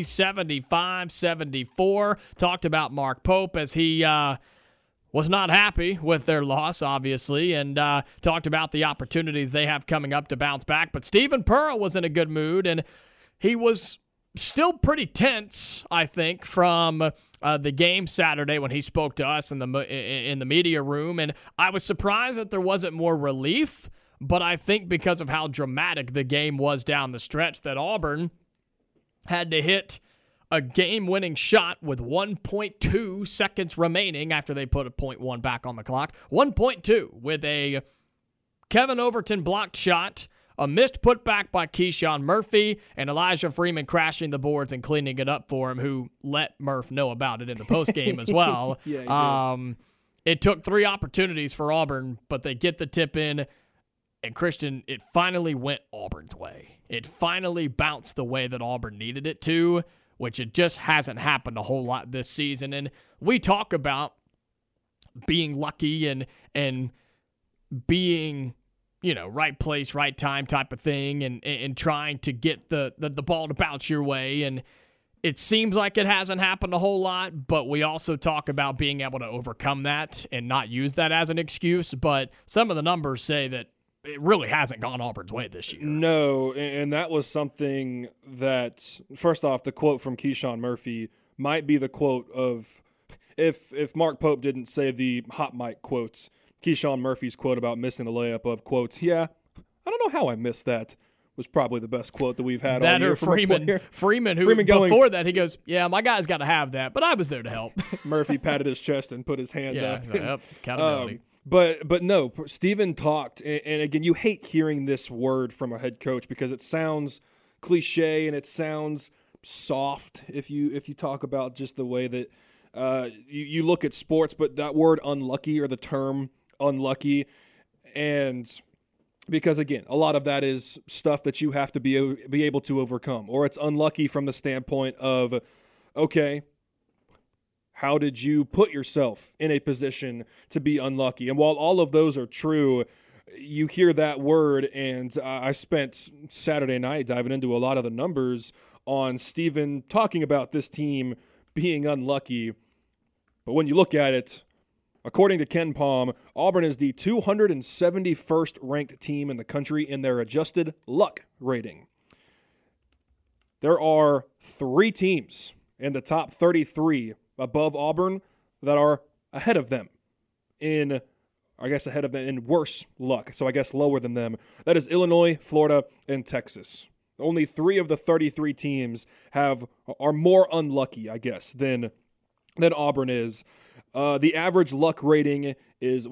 75-74. Talked about Mark Pope as he was not happy with their loss, obviously, and talked about the opportunities they have coming up to bounce back. But Stephen Pearl was in a good mood, and he was still pretty tense, I think, from the game Saturday when he spoke to us in the media room. And I was surprised that there wasn't more relief, but I think because of how dramatic the game was down the stretch that Auburn had to hit a game-winning shot with 1.2 seconds remaining after they put a 0.1 back on the clock. 1.2 with a Kevin Overton blocked shot, a missed putback by Keyshawn Murphy, and Elijah Freeman crashing the boards and cleaning it up for him, who let Murph know about it in the postgame as well. It took 3 opportunities for Auburn, but they get the tip in. And Christian, it finally went Auburn's way. It finally bounced the way that Auburn needed it to, which it just hasn't happened a whole lot this season. And we talk about being lucky and being, right place, right time type of thing and trying to get the ball to bounce your way. And it seems like it hasn't happened a whole lot, but we also talk about being able to overcome that and not use that as an excuse. But some of the numbers say that it really hasn't gone Auburn's way this year. No, and that was something that, first off, the quote from Keyshawn Murphy might be the quote of, if Mark Pope didn't say the hot mic quotes, Keyshawn Murphy's quote about missing the layup of quotes, yeah, I don't know how I missed that, was probably the best quote that we've had all year from a player. Freeman, who before that, he goes, yeah, my guy's got to have that, but I was there to help. Murphy patted his chest and put his hand up. Yep, accountability. But no, Stephen talked, and again, you hate hearing this word from a head coach because it sounds cliche and it sounds soft if you talk about just the way that you look at sports. But that word unlucky, or the term unlucky, and because again, a lot of that is stuff that you have to be able to overcome, or it's unlucky from the standpoint of, okay, How did you put yourself in a position to be unlucky? And while all of those are true, you hear that word, and I spent Saturday night diving into a lot of the numbers on Steven talking about this team being unlucky. But when you look at it, according to KenPom, Auburn is the 271st ranked team in the country in their adjusted luck rating. There are 3 teams in the top 33 above Auburn that are ahead of them in worse luck. So I guess lower than them. That is Illinois, Florida, and Texas. Only 3 of the 33 teams are more unlucky, I guess, than Auburn is. The average luck rating is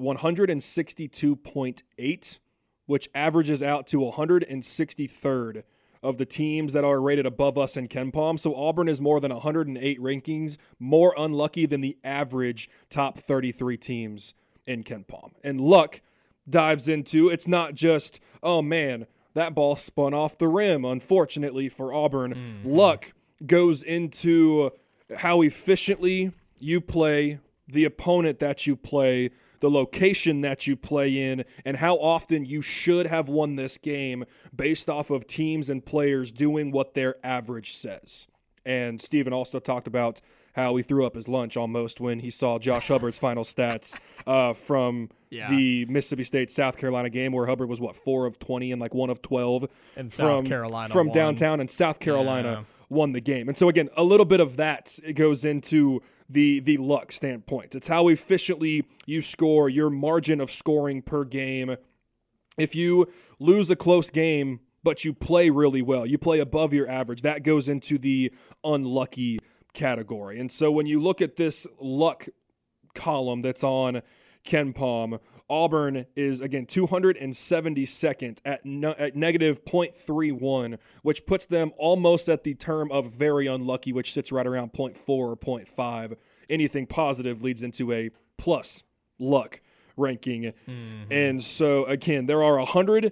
162.8, which averages out to 163rd of the teams that are rated above us in KenPom. So Auburn is more than 108 rankings, more unlucky than the average top 33 teams in KenPom. And luck dives into, it's not just, oh man, that ball spun off the rim, unfortunately for Auburn. Mm-hmm. Luck goes into how efficiently you play, the opponent that you play, the location that you play in, and how often you should have won this game based off of teams and players doing what their average says. And Steven also talked about how he threw up his lunch almost when he saw Josh Hubbard's final stats from the Mississippi State-South Carolina game, where Hubbard was, 4 of 20 and 1 of 12 and South Carolina from downtown, and South Carolina won the game. And so, again, a little bit of that goes into the luck standpoint. It's how efficiently you score, your margin of scoring per game. If you lose a close game, but you play really well, you play above your average, that goes into the unlucky category. And so when you look at this luck column that's on KenPom, Auburn is, again, 272nd at negative 0.31, which puts them almost at the term of very unlucky, which sits right around 0.4 or 0.5. Anything positive leads into a plus luck ranking. Mm-hmm. And so, again, there are 108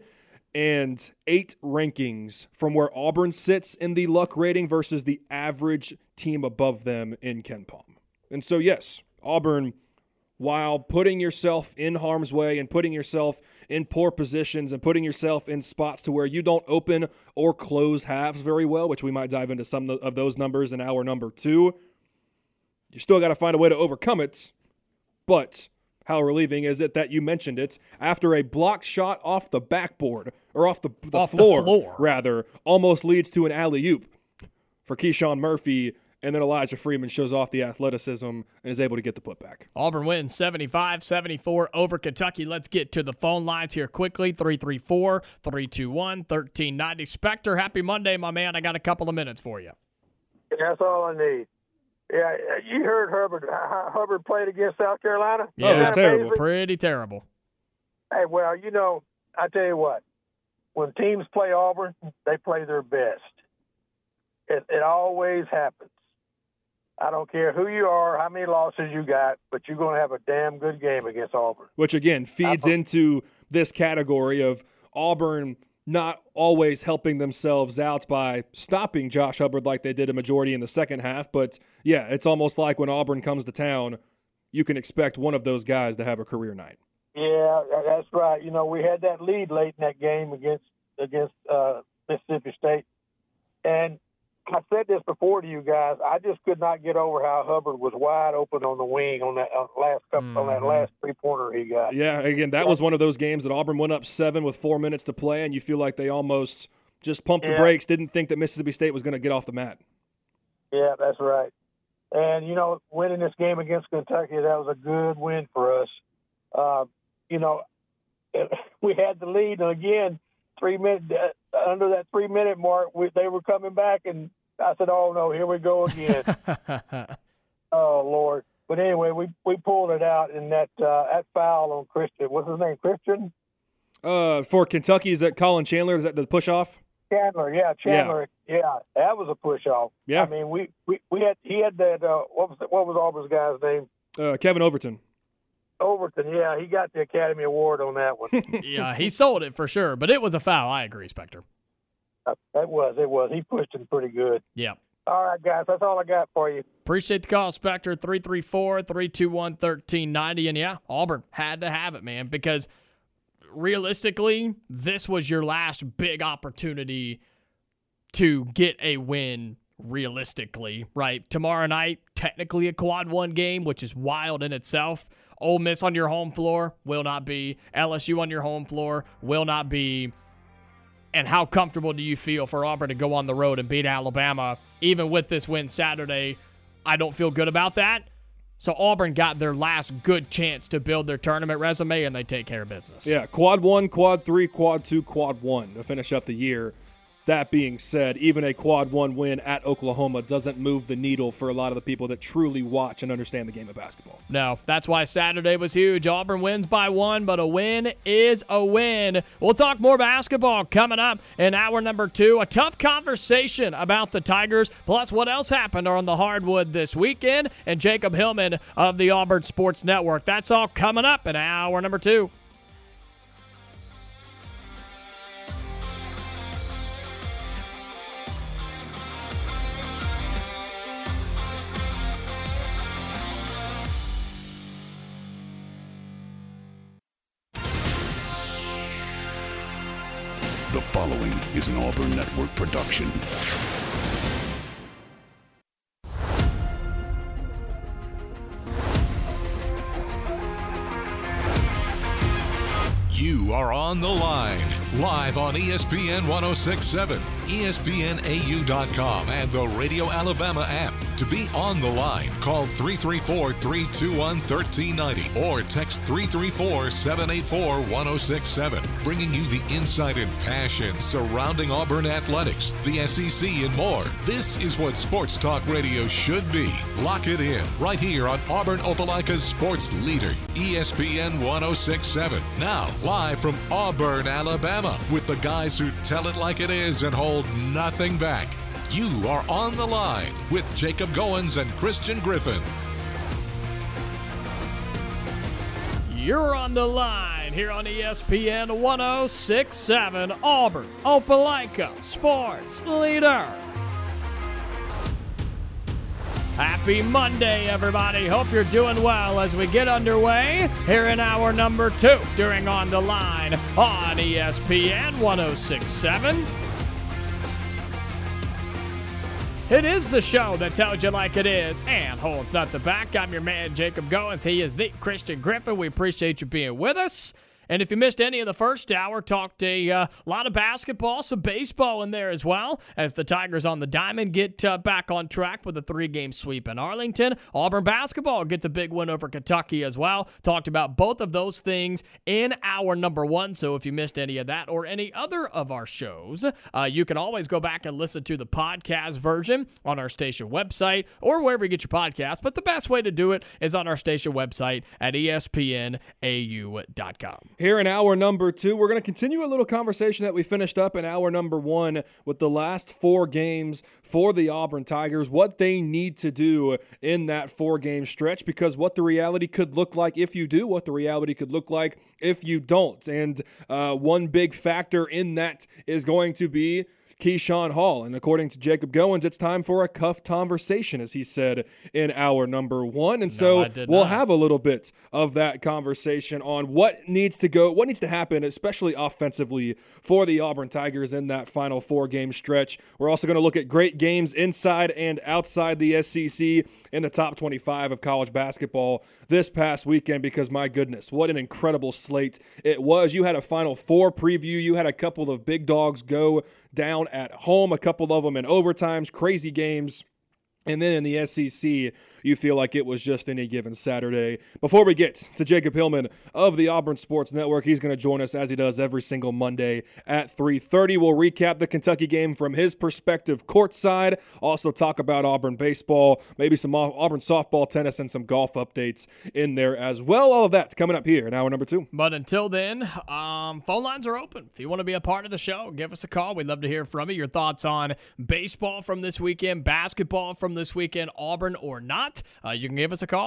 rankings from where Auburn sits in the luck rating versus the average team above them in KenPom. And so, yes, Auburn, while putting yourself in harm's way and putting yourself in poor positions and putting yourself in spots to where you don't open or close halves very well, which we might dive into some of those numbers in hour number 2, you still got to find a way to overcome it. But how relieving is it that you mentioned it after a blocked shot off the backboard, or off the floor, rather, almost leads to an alley-oop for Keyshawn Murphy, and then Elijah Freeman shows off the athleticism and is able to get the putback. Auburn wins 75-74 over Kentucky. Let's get to the phone lines here quickly. 334-321-1390. Spectre, happy Monday, my man. I got a couple of minutes for you. That's all I need. Yeah, you heard Hubbard played against South Carolina? Yeah, it was terrible. Pretty terrible. Hey, well, I tell you what. When teams play Auburn, they play their best. It always happens. I don't care who you are, how many losses you got, but you're going to have a damn good game against Auburn. Which, again, feeds into this category of Auburn not always helping themselves out by stopping Josh Hubbard like they did a majority in the second half. But, yeah, it's almost like when Auburn comes to town, you can expect one of those guys to have a career night. Yeah, that's right. We had that lead late in that game against Mississippi State. And I said this before to you guys. I just could not get over how Hubbard was wide open on the wing on that last three-pointer he got. Yeah, again, that was one of those games that Auburn went up 7 with 4 minutes to play, and you feel like they almost just pumped the brakes, didn't think that Mississippi State was going to get off the mat. Yeah, that's right. And, winning this game against Kentucky, that was a good win for us. We had the lead, and again, 3 minutes under that 3-minute mark, they were coming back, and I said, "Oh no, here we go again." Oh Lord! But anyway, we pulled it out, and that foul on Christian. What's his name? Christian. For Kentucky, is that Colin Chandler? Is that the push off? Chandler, yeah, that was a push off. Yeah, I mean, he had that. What was Auburn's guy's name? Kevin Overton. Overton, yeah, he got the Academy Award on that one. Yeah, he sold it for sure, but it was a foul. I agree, Spectre. It was. He pushed him pretty good. Yeah. All right, guys. That's all I got for you. Appreciate the call, Spectre. 334-321-1390. And, yeah, Auburn had to have it, man, because realistically, this was your last big opportunity to get a win realistically, right? Tomorrow night, technically a quad one game, which is wild in itself. Ole Miss on your home floor will not be. LSU on your home floor will not be. And how comfortable do you feel for Auburn to go on the road and beat Alabama? Even with this win Saturday, I don't feel good about that. So Auburn got their last good chance to build their tournament resume, and they take care of business. Yeah, quad 1, quad 3, quad 2, quad 1 to finish up the year. That being said, even a quad 1 win at Oklahoma doesn't move the needle for a lot of the people that truly watch and understand the game of basketball. No, that's why Saturday was huge. Auburn wins by 1, but a win is a win. We'll talk more basketball coming up in hour number 2. A tough conversation about the Tigers, plus what else happened on the hardwood this weekend, and Jacob Hillman of the Auburn Sports Network. That's all coming up in hour number 2. The following is an Auburn Network production. You are on the line, live on ESPN 106.7, ESPNAU.com, and the Radio Alabama app. To be on the line, call 334-321-1390 or text 334-784-1067. Bringing you the insight and passion surrounding Auburn athletics, the SEC, and more. This is what Sports Talk Radio should be. Lock it in right here on Auburn Opelika's sports leader, ESPN 106.7. Now, live from Auburn, Alabama, with the guys who tell it like it is and hold nothing back. You are on the line with Jacob Goins and Christian Griffin. You're on the line here on ESPN 106.7, Auburn Opelika Sports Leader. Happy Monday, everybody. Hope you're doing well as we get underway here in hour number 2 during On the Line on ESPN 106.7. It is the show that tells you like it is and holds not the back. I'm your man, Jacob Goins. He is the Christian Griffin. We appreciate you being with us. And if you missed any of the first hour, talked a lot of basketball, some baseball in there as well, as the Tigers on the diamond get back on track with a 3-game sweep in Arlington. Auburn basketball gets a big win over Kentucky as well. Talked about both of those things in hour number 1, so if you missed any of that or any other of our shows, you can always go back and listen to the podcast version on our station website or wherever you get your podcasts, but the best way to do it is on our station website at ESPNAU.com. Here in hour number 2, we're going to continue a little conversation that we finished up in hour number 1 with the last 4 games for the Auburn Tigers, what they need to do in that 4-game stretch, because what the reality could look like if you do, what the reality could look like if you don't. And one big factor in that is going to be Keyshawn Hall. And according to Jacob Goins, it's time for a cuff conversation, as he said in hour number 1. And so we'll have a little bit of that conversation on what needs to happen, especially offensively, for the Auburn Tigers in that final 4-game stretch. We're also going to look at great games inside and outside the SEC in the top 25 of college basketball this past weekend, because my goodness, what an incredible slate it was. You had a Final Four preview. You had a couple of big dogs go down at home, a couple of them in overtimes, crazy games. And then in the SEC, you feel like it was just any given Saturday. Before we get to Jacob Hillman of the Auburn Sports Network, he's going to join us as he does every single Monday at 3:30. We'll recap the Kentucky game from his perspective courtside, also talk about Auburn baseball, maybe some Auburn softball, tennis, and some golf updates in there as well. All of that's coming up here in hour number 2. But until then, phone lines are open. If you want to be a part of the show, give us a call. We'd love to hear from you. Your thoughts on baseball from this weekend, basketball from this weekend, Auburn or not. not, you can give us a call,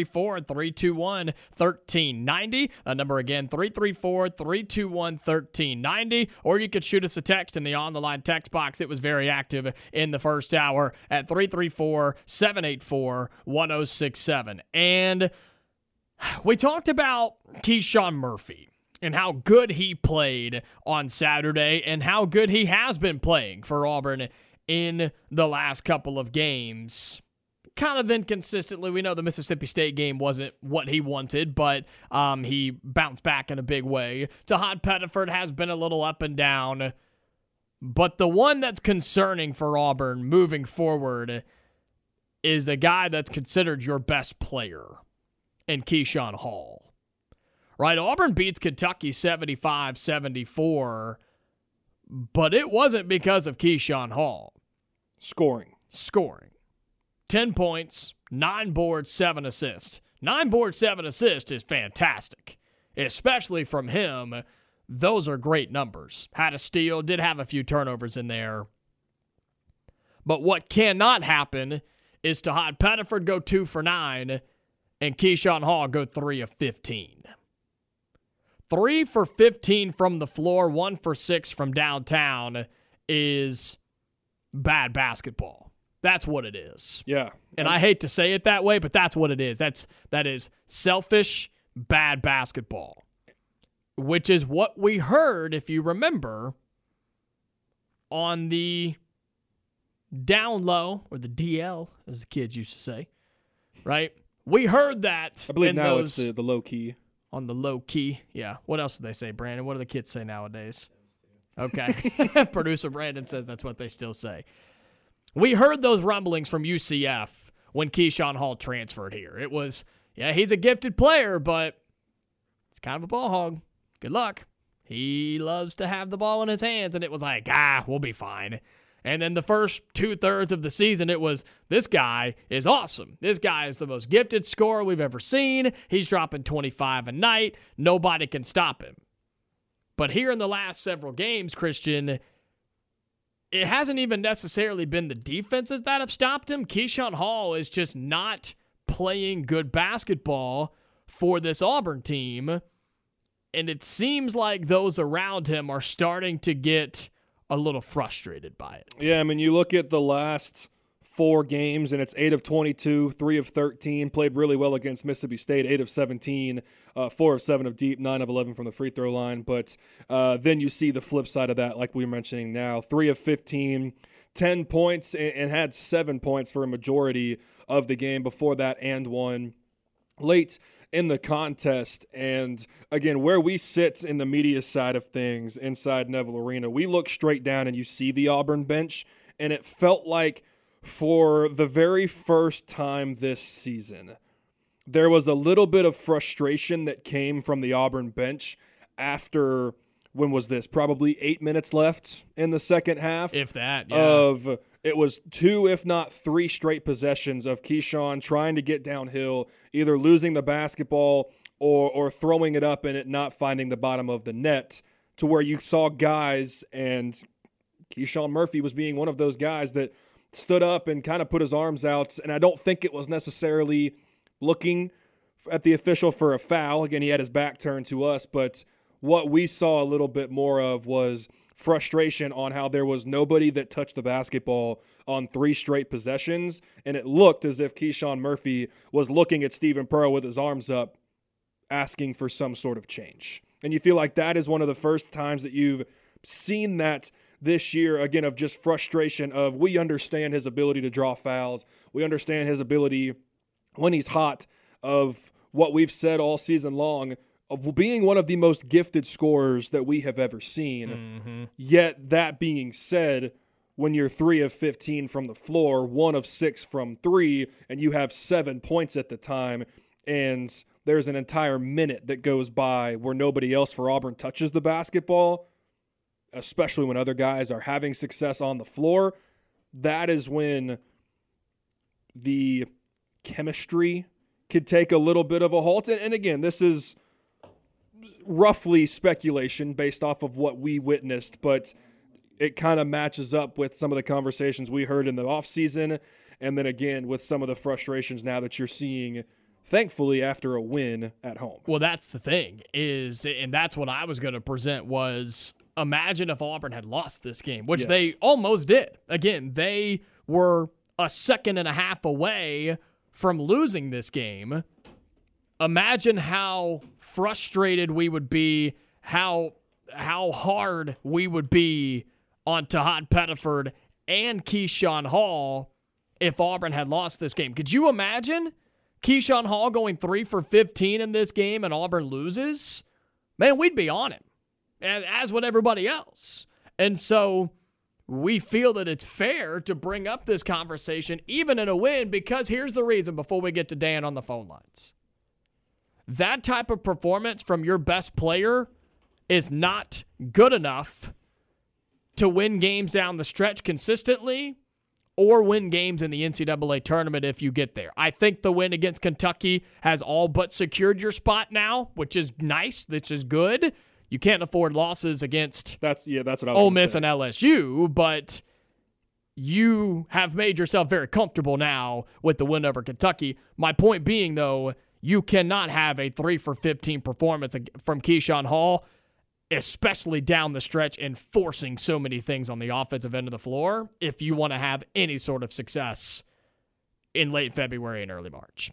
334-321-1390. Number again, 334-321-1390. Or you could shoot us a text in the On the Line text box. It was very active in the first hour at 334-784-1067. And we talked about Keyshawn Murphy and how good he played on Saturday and how good he has been playing for Auburn in the last couple of games. Kind of inconsistently. We know the Mississippi State game wasn't what he wanted, but he bounced back in a big way. Tahad Pettiford has been a little up and down, but the one that's concerning for Auburn moving forward is the guy that's considered your best player in Keyshawn Hall. Right, Auburn beats Kentucky 75-74, but it wasn't because of Keyshawn Hall. Scoring. 10 points, 9 boards, 7 assists. 9 boards, 7 assists is fantastic, especially from him. Those are great numbers. Had a steal, did have a few turnovers in there. But what cannot happen is Tahad Pettiford go 2 for 9 and Keyshawn Hall go 3 of 15. 3 for 15 from the floor, 1 for 6 from downtown is bad basketball. That's what it is. Yeah. And I hate to say it that way, but that's what it is. That is selfish, bad basketball, which is what we heard, if you remember, on the down low, or the DL, as the kids used to say, right? We heard that. I believe now it's the low key. On the low key, yeah. What else do they say, Brandon? What do the kids say nowadays? Okay. Producer Brandon says that's what they still say. We heard those rumblings from UCF when Keyshawn Hall transferred here. It was, yeah, he's a gifted player, but it's kind of a ball hog. Good luck. He loves to have the ball in his hands, and it was like, we'll be fine. And then the first 2/3 of the season, it was, this guy is awesome. This guy is the most gifted scorer we've ever seen. He's dropping 25 a night. Nobody can stop him. But here in the last several games, Christian, it hasn't even necessarily been the defenses that have stopped him. Keyshawn Hall is just not playing good basketball for this Auburn team. And it seems like those around him are starting to get a little frustrated by it. Yeah, I mean, you look at the last 4 games, and it's 8 of 22, 3 of 13, played really well against Mississippi State, 8 of 17, 4 of 7 of deep, 9 of 11 from the free throw line. But then you see the flip side of that, like we were mentioning now, 3 of 15, 10 points, and had 7 points for a majority of the game before that, and 1 late in the contest. And again, where we sit in the media side of things inside Neville Arena, we look straight down and you see the Auburn bench, and it felt like for the very first time this season, there was a little bit of frustration that came from the Auburn bench after, when was this? Probably 8 minutes left in the second half. If that, yeah. It was 2, if not 3 straight possessions of Keyshawn trying to get downhill, either losing the basketball or throwing it up and it not finding the bottom of the net, to where you saw guys, and Keyshawn Murphy was being one of those guys that stood up and kind of put his arms out, and I don't think it was necessarily looking at the official for a foul. Again, he had his back turned to us, but what we saw a little bit more of was frustration on how there was nobody that touched the basketball on 3 straight possessions, and it looked as if Keyshawn Murphy was looking at Stephen Pearl with his arms up, asking for some sort of change. And you feel like that is one of the first times that you've seen that this year, again, of just frustration of, we understand his ability to draw fouls. We understand his ability when he's hot, of what we've said all season long, of being one of the most gifted scorers that we have ever seen. Mm-hmm. Yet, that being said, when you're 3 of 15 from the floor, 1 of 6 from 3, and you have 7 points at the time, and there's an entire minute that goes by where nobody else for Auburn touches the basketball, especially when other guys are having success on the floor, that is when the chemistry could take a little bit of a halt. And again, this is roughly speculation based off of what we witnessed, but it kind of matches up with some of the conversations we heard in the offseason and then again with some of the frustrations now that you're seeing, thankfully, after a win at home. Well, that's the thing and that's what I was going to present was imagine if Auburn had lost this game, which they almost did. Again, they were a second and a half away from losing this game. Imagine how frustrated we would be, how hard we would be on Tahad Pettiford and Keyshawn Hall if Auburn had lost this game. Could you imagine Keyshawn Hall going 3 for 15 in this game and Auburn loses? Man, we'd be on him, as would everybody else. And so we feel that it's fair to bring up this conversation even in a win, because here's the reason before we get to Dan on the phone lines. That type of performance from your best player is not good enough to win games down the stretch consistently or win games in the NCAA tournament if you get there. I think the win against Kentucky has all but secured your spot now, which is nice. This is good. You can't afford losses against that's what I was Ole Miss and LSU, but you have made yourself very comfortable now with the win over Kentucky. My point being, though, you cannot have a 3 for 15 performance from Keyshawn Hall, especially down the stretch and forcing so many things on the offensive end of the floor if you want to have any sort of success in late February and early March.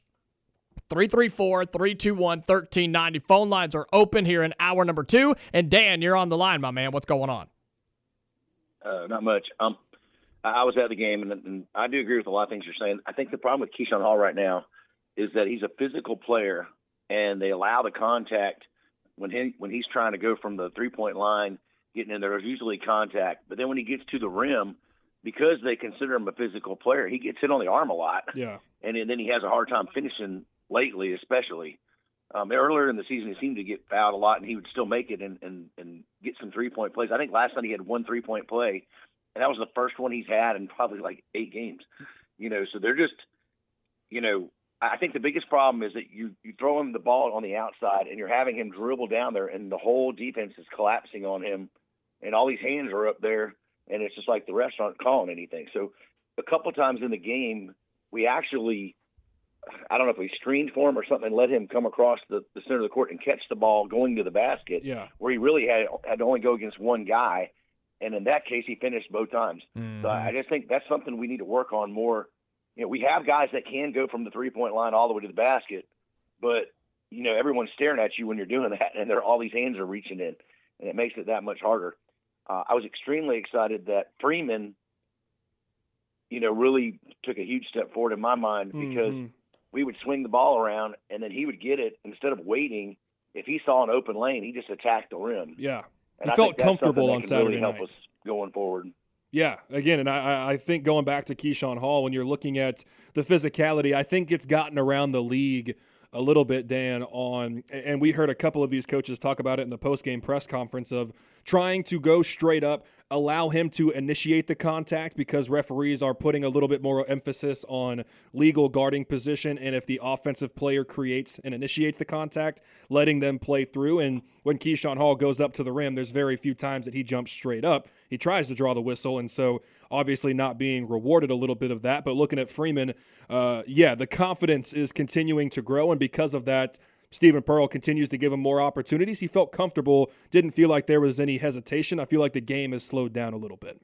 334-321-1390. Phone lines are open here in hour number 2. And Dan, you're on the line, my man. What's going on? Not much. I was at the game, and I do agree with a lot of things you're saying. I think the problem with Keyshawn Hall right now is that he's a physical player, and they allow the contact when he's trying to go from the three-point line, getting in there. There's usually contact. But then when he gets to the rim, because they consider him a physical player, he gets hit on the arm a lot. Yeah. And then he has a hard time finishing lately, especially. Earlier in the season, he seemed to get fouled a lot, and he would still make it and get some three-point plays. I think last night he had 1 3-point play, and that was the first one he's had in probably like 8 games. So they're just, I think the biggest problem is that you throw him the ball on the outside and you're having him dribble down there, and the whole defense is collapsing on him, and all these hands are up there, and it's just like the refs aren't calling anything. So a couple times in the game, we actually, I don't know if we screened for him or something, let him come across the center of the court and catch the ball going to the basket, where he really had to only go against one guy. And in that case, he finished both times. Mm-hmm. So I just think that's something we need to work on more. We have guys that can go from the three-point line all the way to the basket, but, everyone's staring at you when you're doing that, and all these hands are reaching in, and it makes it that much harder. I was extremely excited that Freeman, really took a huge step forward in my mind, because we would swing the ball around, and then he would get it. Instead of waiting, if he saw an open lane, he just attacked the rim. Yeah. And he felt comfortable on Saturday night. Help us going forward. Yeah, again, and I think going back to Keyshawn Hall, when you're looking at the physicality, I think it's gotten around the league a little bit, Dan, and we heard a couple of these coaches talk about it in the post-game press conference of trying to go straight up, allow him to initiate the contact because referees are putting a little bit more emphasis on legal guarding position, and if the offensive player creates and initiates the contact, letting them play through. And when Keyshawn Hall goes up to the rim, there's very few times that he jumps straight up. He tries to draw the whistle, and so obviously not being rewarded a little bit of that. But looking at Freeman, the confidence is continuing to grow, and because of that, Stephen Pearl continues to give him more opportunities. He felt comfortable, didn't feel like there was any hesitation. I feel like the game has slowed down a little bit.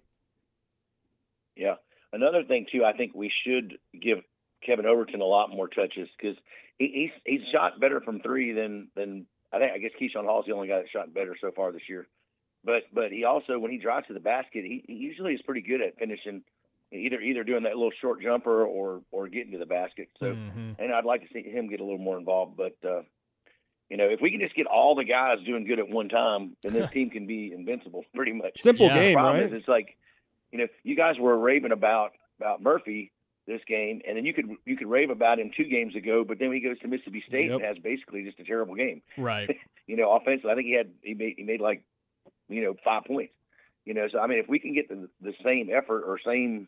Yeah. Another thing, too, I think we should give Kevin Overton a lot more touches, because he's shot better from three than I guess Keyshawn Hall's the only guy that shot better so far this year. But he also, when he drives to the basket, he usually is pretty good at finishing, either doing that little short jumper or getting to the basket. So, and I'd like to see him get a little more involved. But if we can just get all the guys doing good at one time, then this team can be invincible pretty much. Simple game, the problem right? Is it's like, you guys were raving about Murphy this game, and then you could rave about him 2 games ago, but then when he goes to Mississippi State and has basically just a terrible game. Right. Offensively, I think he made like 5 points. So I mean, if we can get the same effort or same,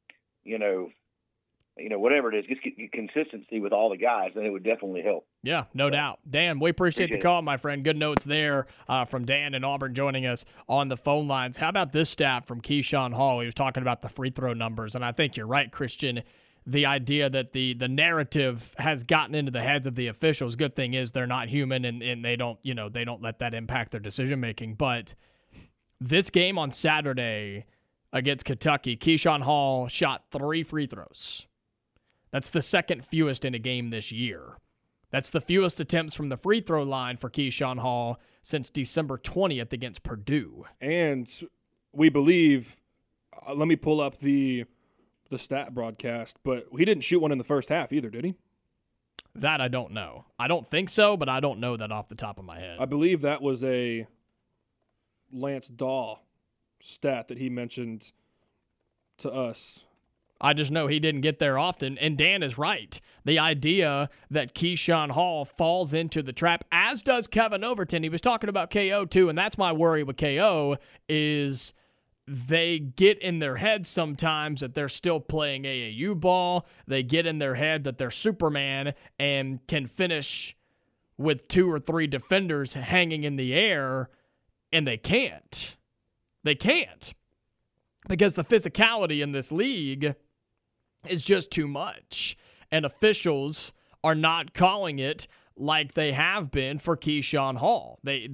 whatever it is, just get consistency with all the guys, then it would definitely help. Yeah, no doubt. Dan, we appreciate the call, my friend. Good notes there from Dan and Auburn joining us on the phone lines. How about this stat from Keyshawn Hall? He was talking about the free throw numbers, and I think you're right, Christian. the idea that the narrative has gotten into the heads of the officials. Good thing is they're not human and they don't let that impact their decision making. But this game on Saturday against Kentucky, Keyshawn Hall shot 3 free throws. That's the second fewest in a game this year. That's the fewest attempts from the free throw line for Keyshawn Hall since December 20th against Purdue. And we believe, let me pull up the stat broadcast, but he didn't shoot one in the first half either, did he? That I don't know. I don't think so, but I don't know that off the top of my head. I believe that was a Lance Daw stat that he mentioned to us. I just know he didn't get there often, and Dan is right. The idea that Keyshawn Hall falls into the trap, as does Kevin Overton. He was talking about KO too, and that's my worry with KO is they get in their head sometimes that they're still playing AAU ball. They get in their head that they're Superman and can finish with 2 or 3 defenders hanging in the air, and they can't. They can't. Because the physicality in this league is just too much. And officials are not calling it like they have been for Keyshawn Hall. They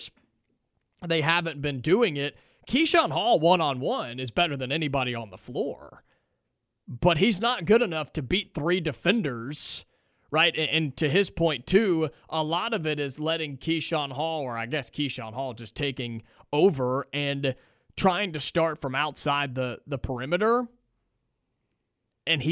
haven't been doing it. Keyshawn Hall one-on-one is better than anybody on the floor. But he's not good enough to beat 3 defenders, right? And to his point, too, a lot of it is letting Keyshawn Hall, or I guess Keyshawn Hall just taking over and trying to start from outside the perimeter. And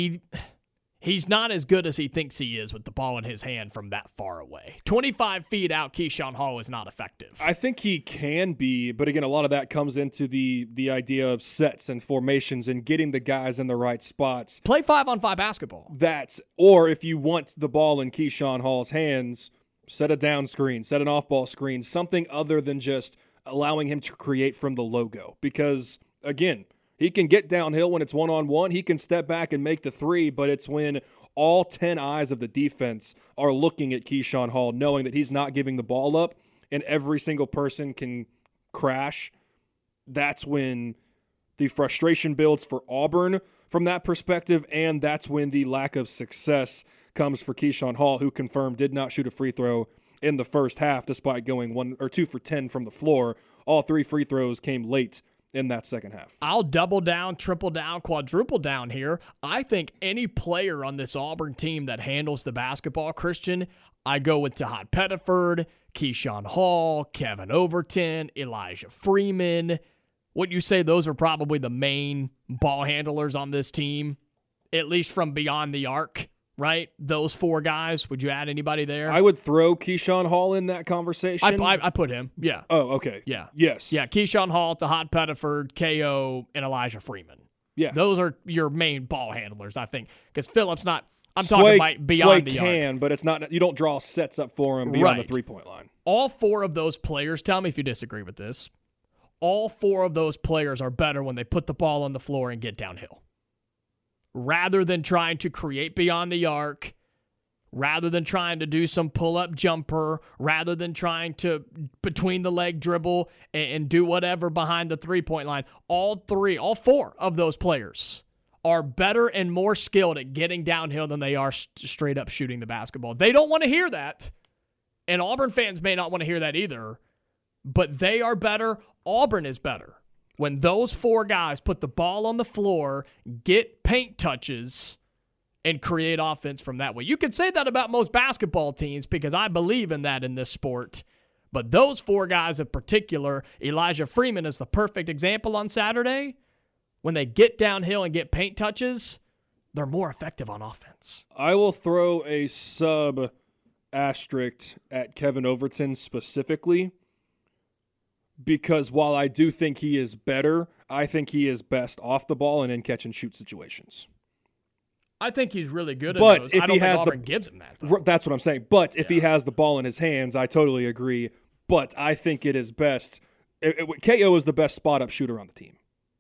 he's not as good as he thinks he is with the ball in his hand from that far away. 25 feet out, Keyshawn Hall is not effective. I think he can be, but again, a lot of that comes into the idea of sets and formations and getting the guys in the right spots. Play 5-on-5 basketball. Or if you want the ball in Keyshawn Hall's hands, set a down screen, set an off-ball screen, something other than just allowing him to create from the logo. Because, again, he can get downhill when it's one-on-one. He can step back and make the 3, but it's when all 10 eyes of the defense are looking at Keyshawn Hall, knowing that he's not giving the ball up, and every single person can crash. That's when the frustration builds for Auburn from that perspective, and that's when the lack of success comes for Keyshawn Hall, who confirmed did not shoot a free throw in the first half despite going 1 or 2 for 10 from the floor. All 3 free throws came late in that second half. I'll double down, triple down, quadruple down here. I think any player on this Auburn team that handles the basketball, Christian, I go with Tahad Pettiford, Keyshawn Hall, Kevin Overton, Elijah Freeman. Wouldn't you say those are probably the main ball handlers on this team, at least from beyond the arc? Right? Those 4 guys. Would you add anybody there? I would throw Keyshawn Hall in that conversation. I put him. Yeah. Oh, okay. Yeah. Yes. Yeah, Keyshawn Hall, Tahad Pettiford, KO, and Elijah Freeman. Yeah. Those are your main ball handlers, I think. Because Phillip's not – I'm talking about beyond the arc. But it's not – you don't draw sets up for him beyond the three-point line. All 4 of those players – tell me if you disagree with this. All 4 of those players are better when they put the ball on the floor and get downhill. Rather than trying to create beyond the arc, rather than trying to do some pull-up jumper, rather than trying to between-the-leg dribble and do whatever behind the three-point line, all 4 of those players are better and more skilled at getting downhill than they are straight-up shooting the basketball. They don't want to hear that, and Auburn fans may not want to hear that either, but they are better. Auburn is better. When those 4 guys put the ball on the floor, get paint touches, and create offense from that way. You could say that about most basketball teams because I believe in that in this sport. But those 4 guys in particular, Elijah Freeman is the perfect example on Saturday. When they get downhill and get paint touches, they're more effective on offense. I will throw a sub-asterisk at Kevin Overton specifically. Because while I do think he is better, I think he is best off the ball and in catch-and-shoot situations. I think he's really good at those. I don't think Auburn gives him that, though. That's what I'm saying. But if he has the ball in his hands, I totally agree. But I think it is best. KO is the best spot-up shooter on the team.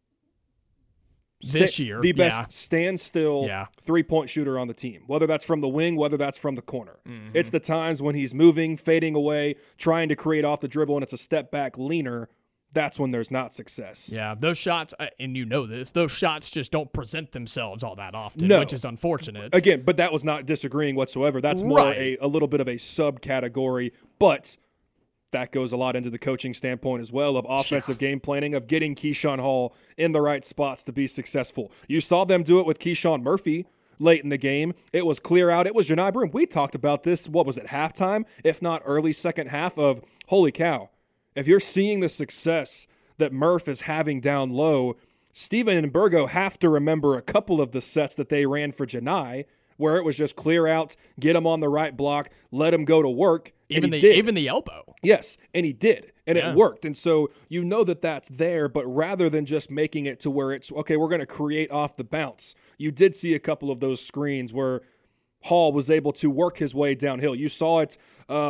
This year, the best standstill three-point shooter on the team, whether that's from the wing, whether that's from the corner. Mm-hmm. It's the times when he's moving, fading away, trying to create off the dribble, and it's a step-back leaner. that's when there's not success. Yeah, those shots, and you know this, those shots just don't present themselves all that often, which is unfortunate. Again, but that was not disagreeing whatsoever. That's more a little bit of a subcategory, but that goes a lot into the coaching standpoint as well of offensive game planning, of getting Keyshawn Hall in the right spots to be successful. You saw them do it with Keyshawn Murphy late in the game. It was clear out. It was Johni Broome. We talked about this, what was it, halftime, if not early second half of, holy cow, if you're seeing the success that Murph is having down low, Steven and Burgo have to remember a couple of the sets that they ran for Johni where it was just clear out, get him on the right block, let him go to work. Even the elbow. Yes, and he did, and it worked. And so you know that that's there, but rather than just making it to where it's, okay, we're going to create off the bounce, you did see a couple of those screens where Hall was able to work his way downhill. You saw it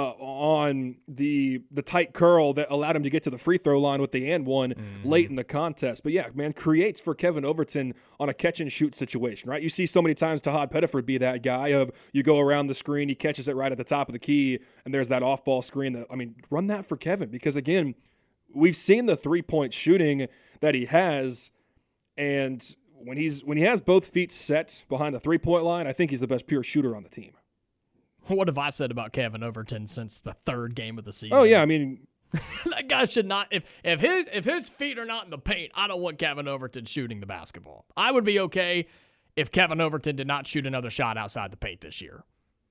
on the tight curl that allowed him to get to the free throw line with the and one late in the contest. But yeah, man, creates for Kevin Overton on a catch and shoot situation, right? You see so many times Tahad Pettiford be that guy of you go around the screen, he catches it right at the top of the key, and there's that off ball screen. That, I mean, run that for Kevin, because again, we've seen the 3-point shooting that he has, and when he has both feet set behind the 3-point line, I think he's the best pure shooter on the team. What have I said about Kevin Overton since the third game of the season? Oh yeah, I mean, that guy should not. If his feet are not in the paint, I don't want Kevin Overton shooting the basketball. I would be okay if Kevin Overton did not shoot another shot outside the paint this year.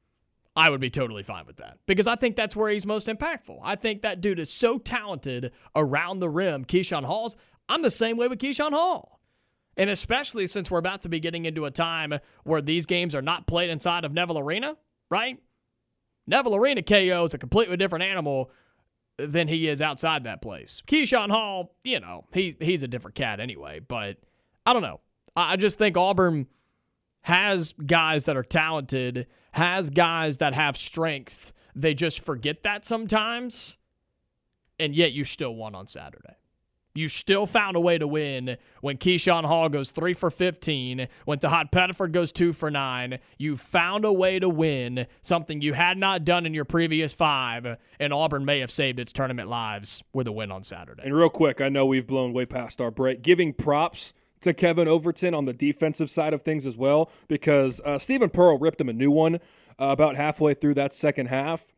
I would be totally fine with that, because I think that's where he's most impactful. I think that dude is so talented around the rim. Keyshawn Hall's. I'm the same way with Keyshawn Hall. And especially since we're about to be getting into a time where these games are not played inside of Neville Arena, right? Neville Arena KO is a completely different animal than he is outside that place. Keyshawn Hall, you know, he's a different cat anyway. But I don't know. I just think Auburn has guys that are talented, has guys that have strength. They just forget that sometimes, and yet you still won on Saturday. You still found a way to win when Keyshawn Hall goes 3 for 15, when Tahad Pettiford goes 2 for 9. You found a way to win, something you had not done in your previous 5, and Auburn may have saved its tournament lives with a win on Saturday. And real quick, I know we've blown way past our break, giving props to Kevin Overton on the defensive side of things as well, because Stephen Pearl ripped him a new one about halfway through that second half,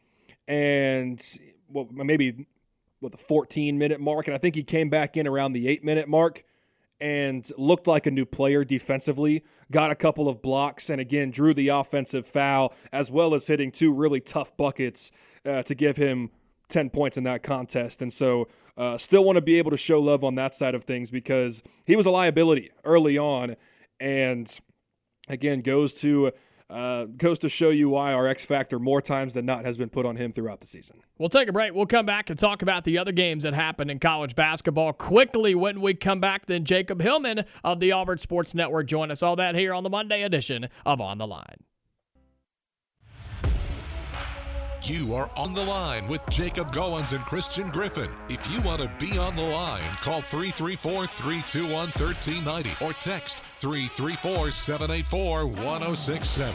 and maybe the 14-minute mark, and I think he came back in around the 8-minute mark and looked like a new player defensively, got a couple of blocks, and again drew the offensive foul, as well as hitting 2 really tough buckets to give him 10 points in that contest. And so still want to be able to show love on that side of things, because he was a liability early on, and again goes to show you why our X factor more times than not has been put on him throughout the season. We'll take a break. We'll come back and talk about the other games that happened in college basketball quickly when we come back. Then Jacob Hillman of the Auburn Sports Network join us. All that here on the Monday edition of On the Line. You are on the line with Jacob Goins and Christian Griffin. If you want to be on the line, call 334-321-1390 or text 334-784-1067.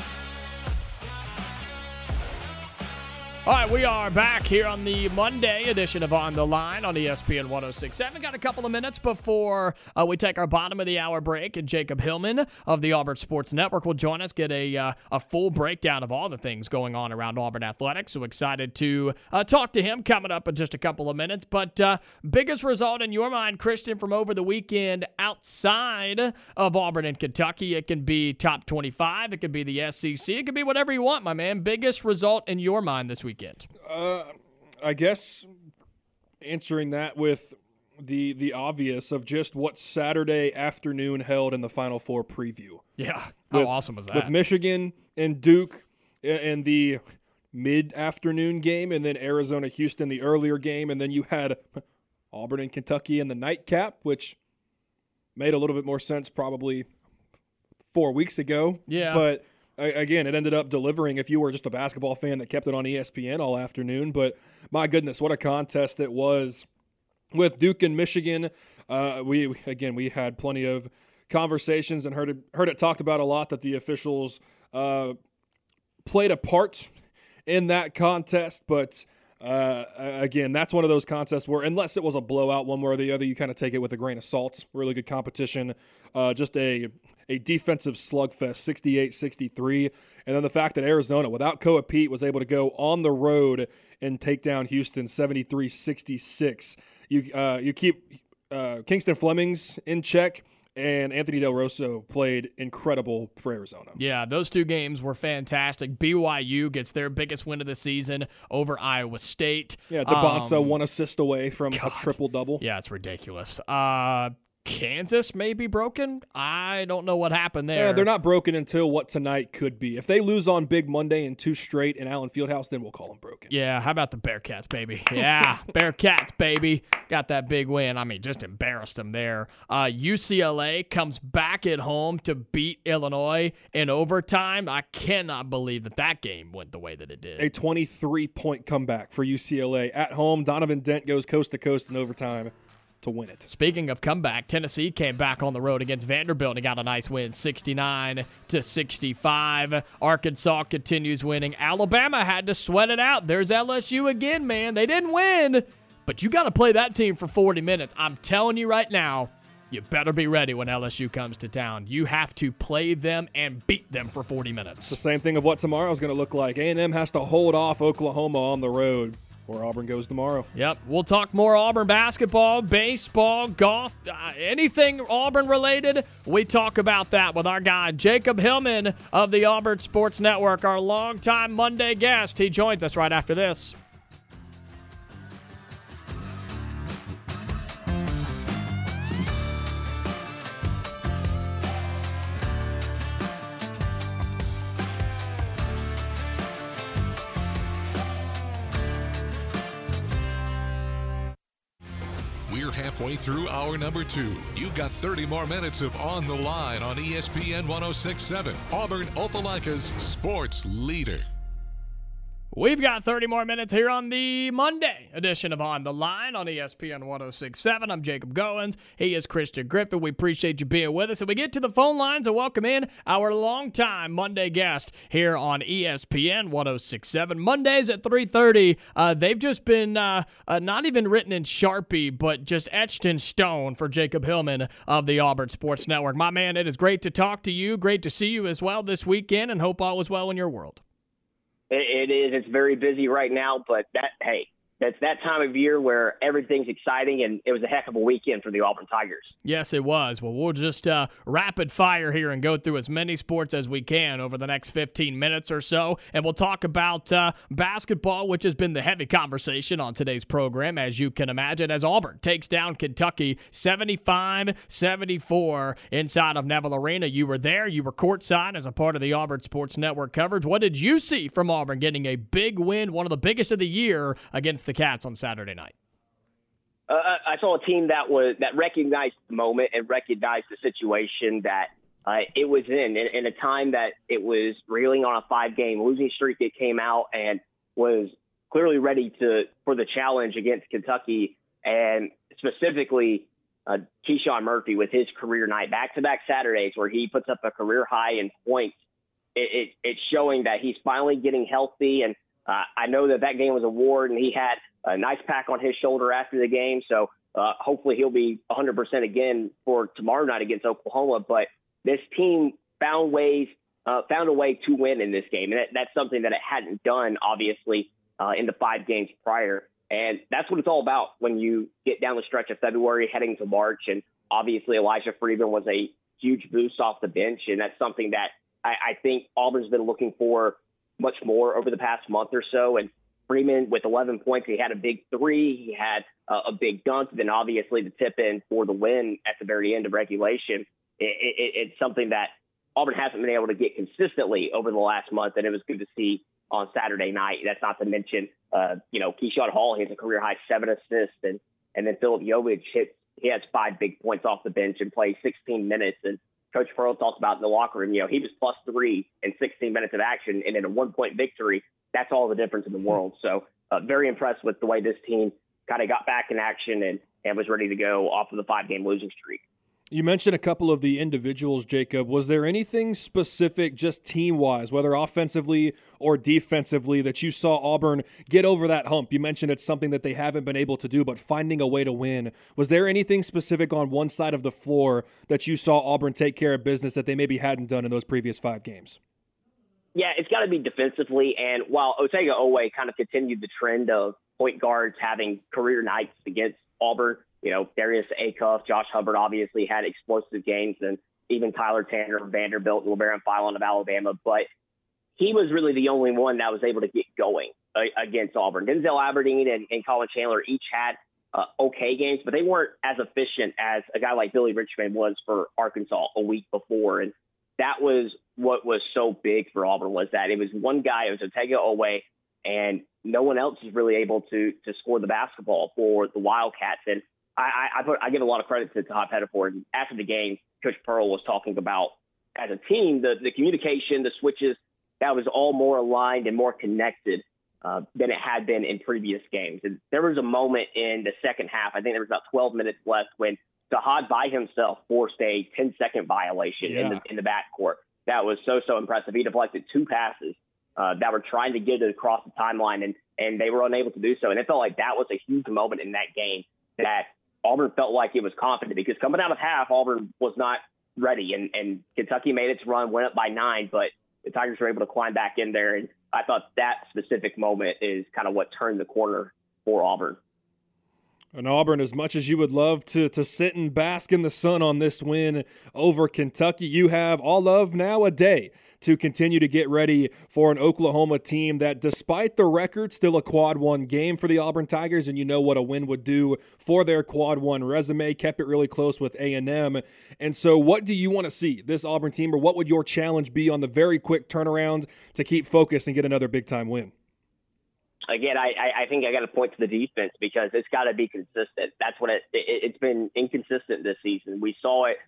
All right, we are back here on the Monday edition of On the Line on ESPN 106.7. Got a couple of minutes before we take our bottom of the hour break, and Jacob Hillman of the Auburn Sports Network will join us, get a full breakdown of all the things going on around Auburn athletics. So excited to talk to him coming up in just a couple of minutes. But biggest result in your mind, Christian, from over the weekend outside of Auburn and Kentucky? It can be top 25. It could be the SEC. It could be whatever you want, my man. Biggest result in your mind this weekend? I guess answering that with the obvious of just what Saturday afternoon held in the Final Four preview. Yeah, how awesome was that? With Michigan and Duke in the mid-afternoon game, and then Arizona-Houston the earlier game, and then you had Auburn and Kentucky in the nightcap, which made a little bit more sense probably 4 weeks ago. Yeah. But again, it ended up delivering if you were just a basketball fan that kept it on ESPN all afternoon. But my goodness, what a contest it was with Duke and Michigan. We had plenty of conversations and heard it talked about a lot that the officials played a part in that contest. But Again, that's one of those contests where, unless it was a blowout one way or the other, you kind of take it with a grain of salt. Really good competition. Just a defensive slugfest, 68-63. And then the fact that Arizona, without Koa Pete, was able to go on the road and take down Houston 73-66. You keep Kingston Flemings in check, and Anthony Del Rosso played incredible for Arizona. Yeah, those two games were fantastic. BYU gets their biggest win of the season over Iowa State. Yeah, DeBonsa 1 assist away from a triple-double. Yeah, it's ridiculous. Kansas may be broken. I don't know what happened there. Yeah, they're not broken until what tonight could be. If they lose on Big Monday in 2 straight in Allen Fieldhouse, then we'll call them broken. Yeah, how about the Bearcats, baby? Yeah, Bearcats, baby. Got that big win. I mean, just embarrassed them there. UCLA comes back at home to beat Illinois in overtime. I cannot believe that game went the way that it did. A 23-point comeback for UCLA. At home, Donovan Dent goes coast to coast in overtime to win it. Speaking of comeback, Tennessee came back on the road against Vanderbilt and got a nice win, 69-65. Arkansas continues winning. Alabama had to sweat it out. There's LSU again, man. They didn't win, but you got to play that team for 40 minutes. I'm telling you right now, you better be ready when LSU comes to town. You have to play them and beat them for 40 minutes. It's the same thing of what tomorrow's going to look like. A&M has to hold off Oklahoma on the road, where Auburn goes tomorrow. Yep. We'll talk more Auburn basketball, baseball, golf, anything Auburn related. We talk about that with our guy, Jacob Hillman of the Auburn Sports Network, our longtime Monday guest. He joins us right after this. We're halfway through hour number 2. You've got 30 more minutes of On the Line on ESPN 106.7, Auburn Opelika's sports leader. We've got 30 more minutes here on the Monday edition of On the Line on ESPN 106.7. I'm Jacob Goins. He is Christian Griffin. We appreciate you being with us. And we get to the phone lines and welcome in our longtime Monday guest here on ESPN 106.7. Mondays at 3:30. They've just been not even written in Sharpie, but just etched in stone for Jacob Hillman of the Auburn Sports Network. My man, it is great to talk to you. Great to see you as well this weekend, and hope all is well in your world. It is. It's very busy right now, but that's that time of year where everything's exciting, and it was a heck of a weekend for the Auburn Tigers. Yes, it was. Well, we'll just rapid fire here and go through as many sports as we can over the next 15 minutes or so, and we'll talk about basketball, which has been the heavy conversation on today's program, as you can imagine, as Auburn takes down Kentucky 75-74 inside of Neville Arena. You were there. You were courtside as a part of the Auburn Sports Network coverage. What did you see from Auburn getting a big win, one of the biggest of the year, against the Cats on Saturday night? I saw a team that recognized the moment and recognized the situation that it was in a time that it was reeling on a 5-game losing streak. It came out and was clearly ready for the challenge against Kentucky, and specifically Keyshawn Murphy with his career night, back-to-back Saturdays where he puts up a career high in points. It's showing that he's finally getting healthy, and I know that game was a ward, and he had a nice pack on his shoulder after the game. So hopefully he'll be 100% again for tomorrow night against Oklahoma. But this team found a way to win in this game. And that's something that it hadn't done, obviously, in the 5 games prior. And that's what it's all about when you get down the stretch of February heading to March. And obviously Elijah Freeman was a huge boost off the bench. And that's something that I think Auburn's been looking for much more over the past month or so. And Freeman with 11 points, he had a big 3, he had a big dunk, then obviously the tip in for the win at the very end of regulation. It's something that Auburn hasn't been able to get consistently over the last month, and it was good to see on Saturday night. That's not to mention, Keyshawn Hall, he has a career high 7 assists, and then Philip Jovic he has 5 big points off the bench and plays 16 minutes. And Coach Pearl talked about in the locker room, he was +3 in 16 minutes of action, and in a 1-point victory, that's all the difference in the world. So very impressed with the way this team kind of got back in action and was ready to go off of the 5-game losing streak. You mentioned a couple of the individuals, Jacob. Was there anything specific, just team-wise, whether offensively or defensively, that you saw Auburn get over that hump? You mentioned it's something that they haven't been able to do, but finding a way to win. Was there anything specific on one side of the floor that you saw Auburn take care of business that they maybe hadn't done in those previous 5 games? Yeah, it's got to be defensively. And while Otega-Oweh kind of continued the trend of point guards having career nights against Auburn, Darius Acuff, Josh Hubbard obviously had explosive games, and even Tyler Tanner of Vanderbilt, LeBaron Philon of Alabama. But he was really the only one that was able to get going against Auburn. Denzel Aberdeen and Colin Chandler each had okay games, but they weren't as efficient as a guy like Billy Richmond was for Arkansas a week before. And that was what was so big for Auburn, was that it was one guy, it was Otega-Oweh, and no one else is really able to score the basketball for the Wildcats. And I give a lot of credit to Todd Pettiford. After the game, Coach Pearl was talking about, as a team, the communication, the switches, that was all more aligned and more connected than it had been in previous games. And there was a moment in the second half, I think there was about 12 minutes left, when Sahad by himself forced a 10-second violation in the backcourt. That was so impressive. He deflected 2 passes that were trying to get it across the timeline, and they were unable to do so. And it felt like that was a huge moment in that game, that Auburn felt like it was confident, because coming out of half, Auburn was not ready, and Kentucky made its run, went up by 9, but the Tigers were able to climb back in there. And I thought that specific moment is kind of what turned the corner for Auburn. And Auburn, as much as you would love to sit and bask in the sun on this win over Kentucky, you have all of now a day to continue to get ready for an Oklahoma team that, despite the record, still a quad 1 game for the Auburn Tigers, and you know what a win would do for their quad 1 resume. Kept it really close with A&M. And so what do you want to see this Auburn team, or what would your challenge be on the very quick turnaround to keep focused and get another big-time win? Again, I think I got to point to the defense, because it's got to be consistent. That's what it's been inconsistent this season. We saw it.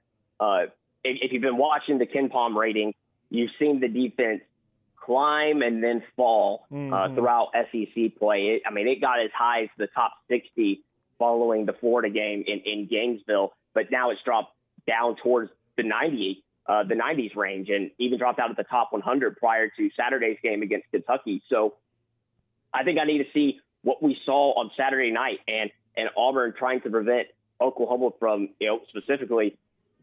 If you've been watching the KenPom rating, you've seen the defense climb and then fall throughout SEC play. It got as high as the top 60 following the Florida game in Gainesville, but now it's dropped down towards the 90s range, and even dropped out of the top 100 prior to Saturday's game against Kentucky. So I think I need to see what we saw on Saturday night, and Auburn trying to prevent Oklahoma from, specifically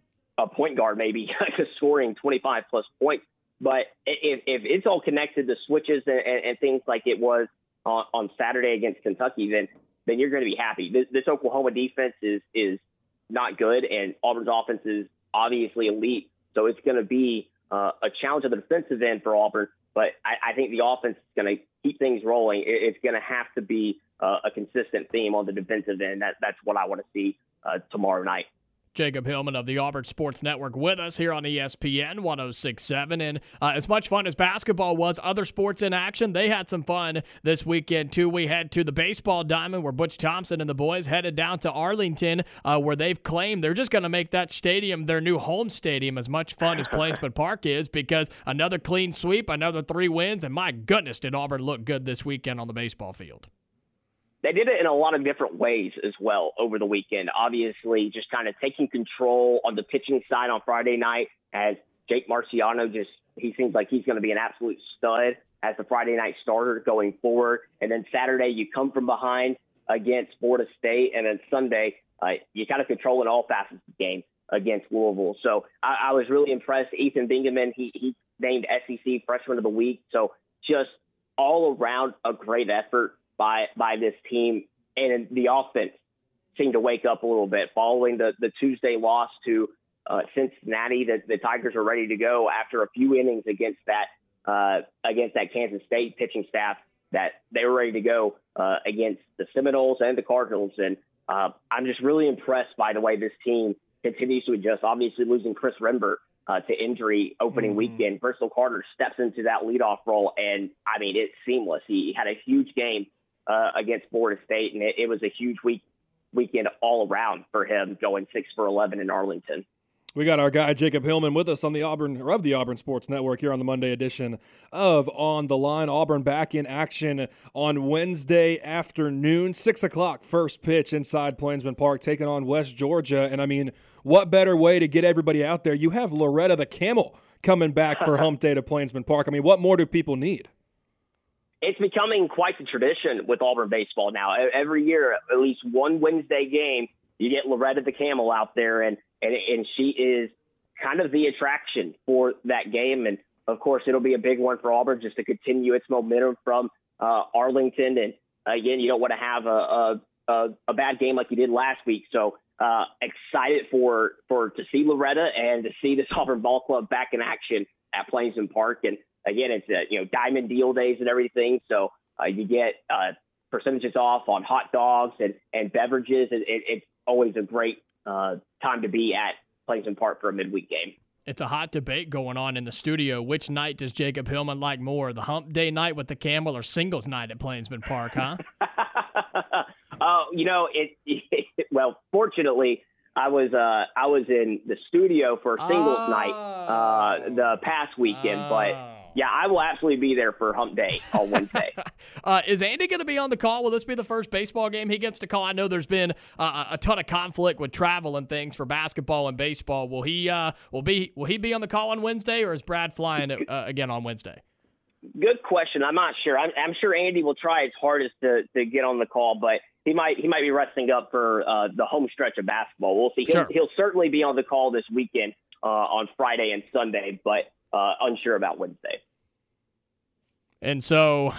a point guard maybe scoring 25 plus points. But if it's all connected to switches and things like it was on Saturday against Kentucky, then you're going to be happy. This Oklahoma defense is not good, and Auburn's offense is obviously elite. So it's going to be a challenge on the defensive end for Auburn. But I think the offense is going to keep things rolling. It's going to have to be a consistent theme on the defensive end. That's what I want to see tomorrow night. Jacob Hillman of the Auburn Sports Network with us here on ESPN 106.7. And as much fun as basketball was, other sports in action, they had some fun this weekend, too. We head to the baseball diamond, where Butch Thompson and the boys headed down to Arlington, where they've claimed they're just going to make that stadium their new home stadium, as much fun as Plainsman Park is, because another clean sweep, another 3 wins, and my goodness, did Auburn look good this weekend on the baseball field. They did it in a lot of different ways as well over the weekend. Obviously, just kind of taking control on the pitching side on Friday night, as Jake Marciano he seems like he's going to be an absolute stud as the Friday night starter going forward. And then Saturday, you come from behind against Florida State. And then Sunday, you kind of control in all facets of the game against Louisville. So I was really impressed. Ethan Bingaman, he named SEC Freshman of the Week. So just all around a great effort by this team, and the offense seemed to wake up a little bit following the Tuesday loss to Cincinnati. The Tigers are ready to go after a few innings against that Kansas State pitching staff, that they were ready to go against the Seminoles and the Cardinals. And I'm just really impressed by the way this team continues to adjust. Obviously, losing Chris Rembert to injury opening weekend, Bristol Carter steps into that leadoff role, and it's seamless. He had a huge game against Florida State, and it was a huge weekend all around for him, going 6 for 11 in Arlington. We got our guy Jacob Hillman with us on the Auburn Sports Network here on the Monday edition of On the Line. Auburn back in action on Wednesday afternoon, 6 o'clock first pitch inside Plainsman Park, taking on West Georgia. And what better way to get everybody out there? You have Loretta the Camel coming back for Hump Day to Plainsman Park. I mean, what more do people need? It's becoming quite the tradition with Auburn baseball now. Every year, at least one Wednesday game, you get Loretta the Camel out there, and she is kind of the attraction for that game. And, of course, it'll be a big one for Auburn just to continue its momentum from Arlington. And, again, you don't want to have a bad game like you did last week. So excited to see Loretta and to see this Auburn Ball Club back in action at Plainsman Park. And, again, it's Diamond Deal Days and everything. So you get percentages off on hot dogs and beverages. It's always a great time to be at Plainsman Park for a midweek game. It's a hot debate going on in the studio. Which night does Jacob Hillman like more, the Hump Day night with the Camel or singles night at Plainsman Park, huh? Well, fortunately, I was in the studio for singles night the past weekend, but yeah, I will absolutely be there for Hump Day on Wednesday. Is Andy going to be on the call? Will this be the first baseball game he gets to call? I know there's been a ton of conflict with travel and things for basketball and baseball. Will he be on the call on Wednesday, or is Brad flying again on Wednesday? Good question. I'm not sure. I'm sure Andy will try his hardest to get on the call, but he might be resting up for the home stretch of basketball. We'll see. He'll certainly be on the call this weekend on Friday and Sunday, but unsure about Wednesday. And so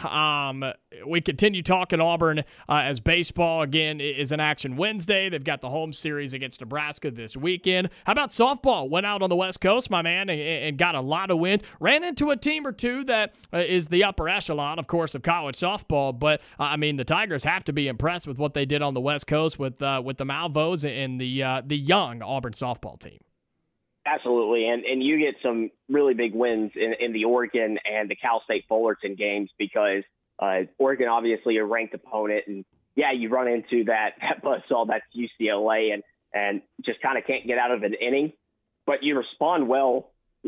we continue talking Auburn as baseball, again, is in action Wednesday. They've got the home series against Nebraska this weekend. How about softball? Went out on the West Coast, my man, and got a lot of wins. Ran into a team or two that is the upper echelon, of course, of college softball. But, the Tigers have to be impressed with what they did on the West Coast with the Malvos and the young Auburn softball team. Absolutely, and you get some really big wins in the Oregon and the Cal State Fullerton games because Oregon obviously a ranked opponent, and yeah, you run into that buzzsaw that's UCLA and just kind of can't get out of an inning, but you respond well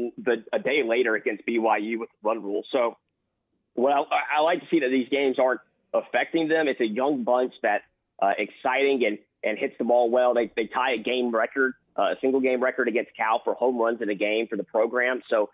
a day later against BYU with the run rule. So, well, I like to see that these games aren't affecting them. It's a young bunch that's exciting and hits the ball well. They tie a game record. A single game record against Cal for home runs in a game for the program. So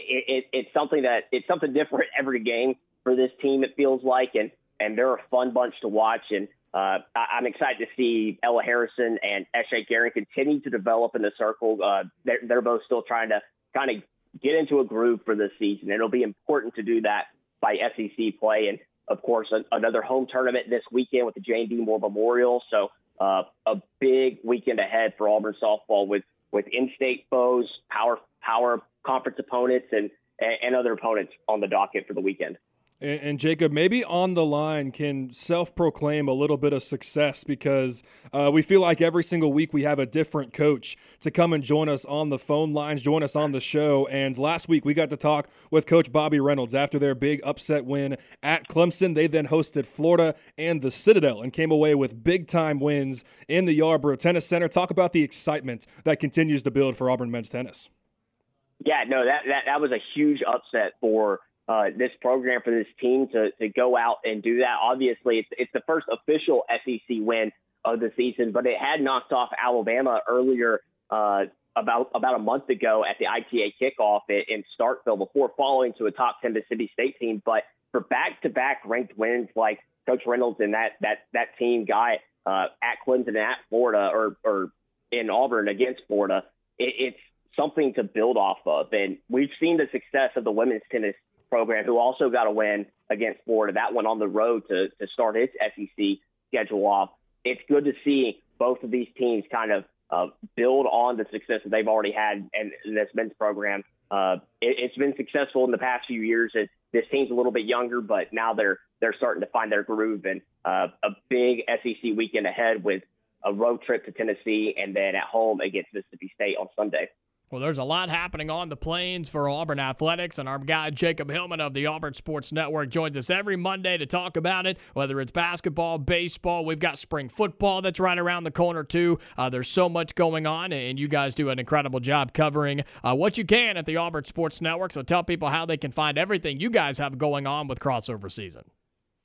it's something different every game for this team, it feels like, and they're a fun bunch to watch. And I'm excited to see Ella Harrison and Eshe Guerin continue to develop in the circle. They're both still trying to kind of get into a groove for this season. It'll be important to do that by SEC play. And of course, another home tournament this weekend with the Jane D. Moore Memorial. So, a big weekend ahead for Auburn softball with in-state foes, power conference opponents, and other opponents on the docket for the weekend. And Jacob, maybe on the line can self-proclaim a little bit of success because we feel like every single week we have a different coach to come and join us on the phone lines, join us on the show. And last week we got to talk with Coach Bobby Reynolds after their big upset win at Clemson. They then hosted Florida and the Citadel and came away with big-time wins in the Yarborough Tennis Center. Talk about the excitement that continues to build for Auburn men's tennis. Yeah, no, that was a huge upset for this program, for this team to go out and do that. Obviously, it's the first official SEC win of the season, but it had knocked off Alabama earlier about a month ago at the ITA kickoff in Starkville before falling to a top 10 Mississippi State team. But for back-to-back ranked wins like Coach Reynolds and that team guy at Clemson and at Florida or in Auburn against Florida, it's something to build off of. And we've seen the success of the women's tennis program, who also got a win against Florida, that one on the road to start its SEC schedule off. It's good to see both of these teams kind of build on the success that they've already had in this men's program. It's been successful in the past few years, and this team's a little bit younger, but now they're starting to find their groove. And a big SEC weekend ahead with a road trip to Tennessee and then at home against Mississippi State on Sunday. Well, there's a lot happening on the Plains for Auburn athletics, and our guy Jacob Hillman of the Auburn Sports Network joins us every Monday to talk about it, whether it's basketball, baseball. We've got spring football that's right around the corner, too. There's so much going on, and you guys do an incredible job covering what you can at the Auburn Sports Network, so tell people how they can find everything you guys have going on with crossover season.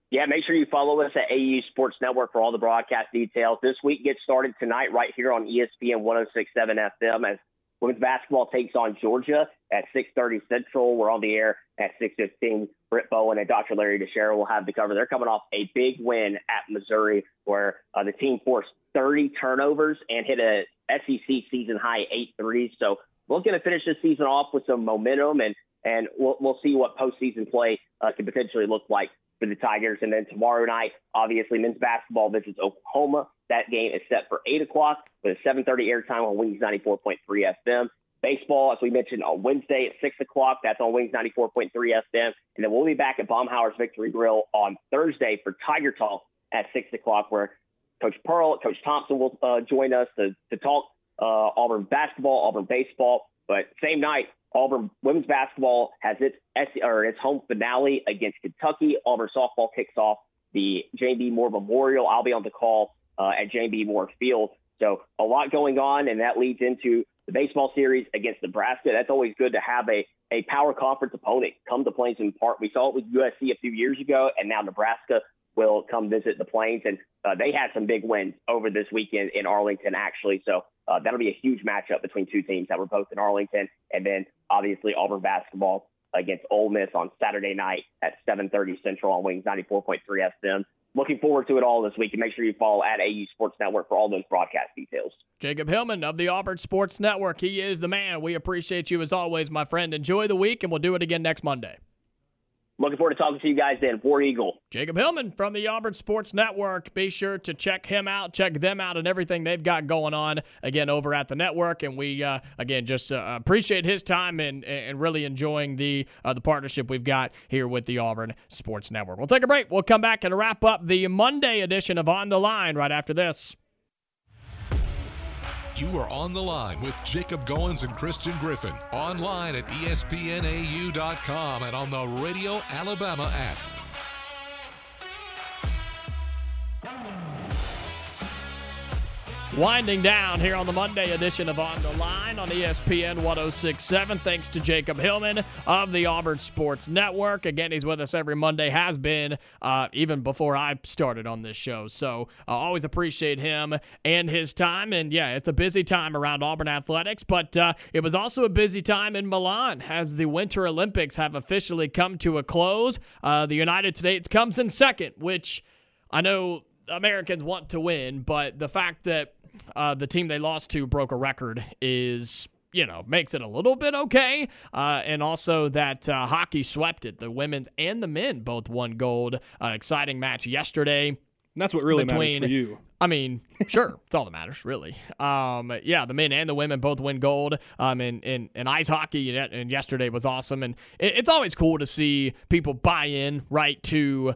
Yeah, make sure you follow us at AU Sports Network for all the broadcast details. This week gets started tonight right here on ESPN 106.7 FM as women's basketball takes on Georgia at 6:30 Central. We're on the air at 6:15. Britt Bowen and Dr. Larry DeShera will have the cover. They're coming off a big win at Missouri where the team forced 30 turnovers and hit a SEC season-high 8 threes. So we're looking to finish this season off with some momentum, and we'll see what postseason play can potentially look like for the Tigers. And then tomorrow night, obviously, men's basketball visits Oklahoma. That game is set for 8 o'clock with a 7:30 airtime on Wings 94.3 FM. Baseball, as we mentioned, on Wednesday at 6 o'clock. That's on Wings 94.3 FM. And then we'll be back at Baumhower's Victory Grill on Thursday for Tiger Talk at 6 o'clock, where Coach Pearl, Coach Thompson will join us to talk Auburn basketball, Auburn baseball. But same night, Auburn women's basketball has its home finale against Kentucky. Auburn softball kicks off the J.B. Moore Memorial. I'll be on the call at J.B. Moore Field. So a lot going on, and that leads into the baseball series against Nebraska. That's always good to have a power conference opponent come to Plainsman Park. We saw it with USC a few years ago, and now Nebraska will come visit the Plains. And they had some big wins over this weekend in Arlington, actually. So that'll be a huge matchup between two teams that were both in Arlington. And then, obviously, Auburn basketball against Ole Miss on Saturday night at 7:30 Central on Wings 94.3 FM. Looking forward to it all this week, and make sure you follow at AU Sports Network for all those broadcast details. Jacob Hillman of the Auburn Sports Network. He is the man. We appreciate you as always, my friend. Enjoy the week, and we'll do it again next Monday. Looking forward to talking to you guys then. War Eagle. Jacob Hillman from the Auburn Sports Network. Be sure to check him out, check them out, and everything they've got going on, again, over at the network. And we, again, just appreciate his time and really enjoying the partnership we've got here with the Auburn Sports Network. We'll take a break. We'll come back and wrap up the Monday edition of On the Line right after this. You are on the line with Jacob Goins and Christian Griffin. Online at ESPNAU.com and on the Radio Alabama app. Winding down here on the Monday edition of On the Line on ESPN 106.7. Thanks to Jacob Hillman of the Auburn Sports Network. Again, he's with us every Monday, has been even before I started on this show. So always appreciate him and his time. And yeah, it's a busy time around Auburn athletics, but it was also a busy time in Milan as the Winter Olympics have officially come to a close. The United States comes in second, which I know Americans want to win, but the fact that the team they lost to broke a record is, makes it a little bit okay. And also that hockey swept it. The women's and the men both won gold. Exciting match yesterday. And that's what really matters for you. I mean, sure, it's all that matters, really. Yeah, the men and the women both win gold in ice hockey, and yesterday was awesome. And it's always cool to see people buy in, right, to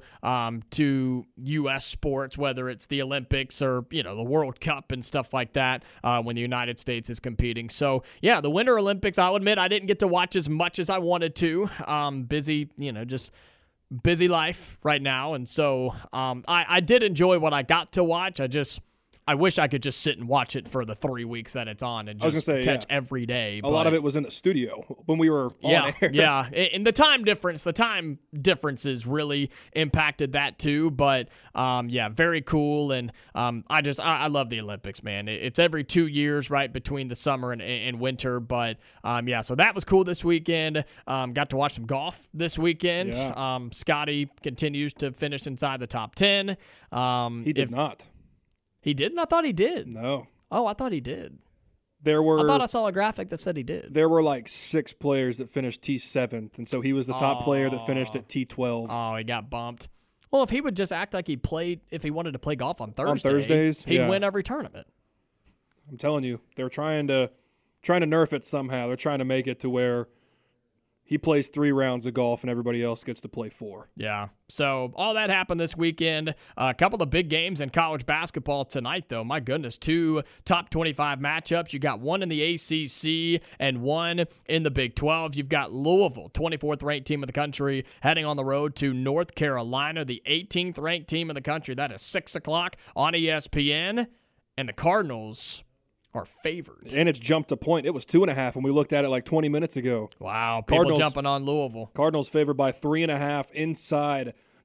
U.S. sports, whether it's the Olympics or, the World Cup and stuff like that when the United States is competing. So, yeah, the Winter Olympics, I'll admit I didn't get to watch as much as I wanted to. Busy, just busy life right now, and so I did enjoy what I got to watch. I wish I could just sit and watch it for the 3 weeks that it's on and just catch every day. A lot of it was in the studio when we were on air. Yeah, and the time differences really impacted that too. But very cool, and I love the Olympics, man. It's every 2 years, right, between the summer and winter. But so that was cool this weekend. Got to watch some golf this weekend. Yeah. Scotty continues to finish inside the top 10. He did not. He didn't? I thought he did. No. Oh, I thought he did. I thought I saw a graphic that said he did. There were like 6 players that finished T7th, and so he was the top player that finished at T12. Oh, he got bumped. Well, if he would just act like if he wanted to play golf on Thursdays, he'd win every tournament. I'm telling you, they're trying to nerf it somehow. They're trying to make it to where he plays 3 rounds of golf and everybody else gets to play 4. Yeah. So all that happened this weekend. A couple of big games in college basketball tonight, though. My goodness, 2 top 25 matchups. You got one in the ACC and one in the Big 12. You've got Louisville, 24th ranked team in the country, heading on the road to North Carolina, the 18th ranked team in the country. That is 6 o'clock on ESPN. And the Cardinals are favored. And it's jumped a point. It was 2.5 when we looked at it like 20 minutes ago. Wow, people jumping on Louisville. Cardinals favored by 3.5 inside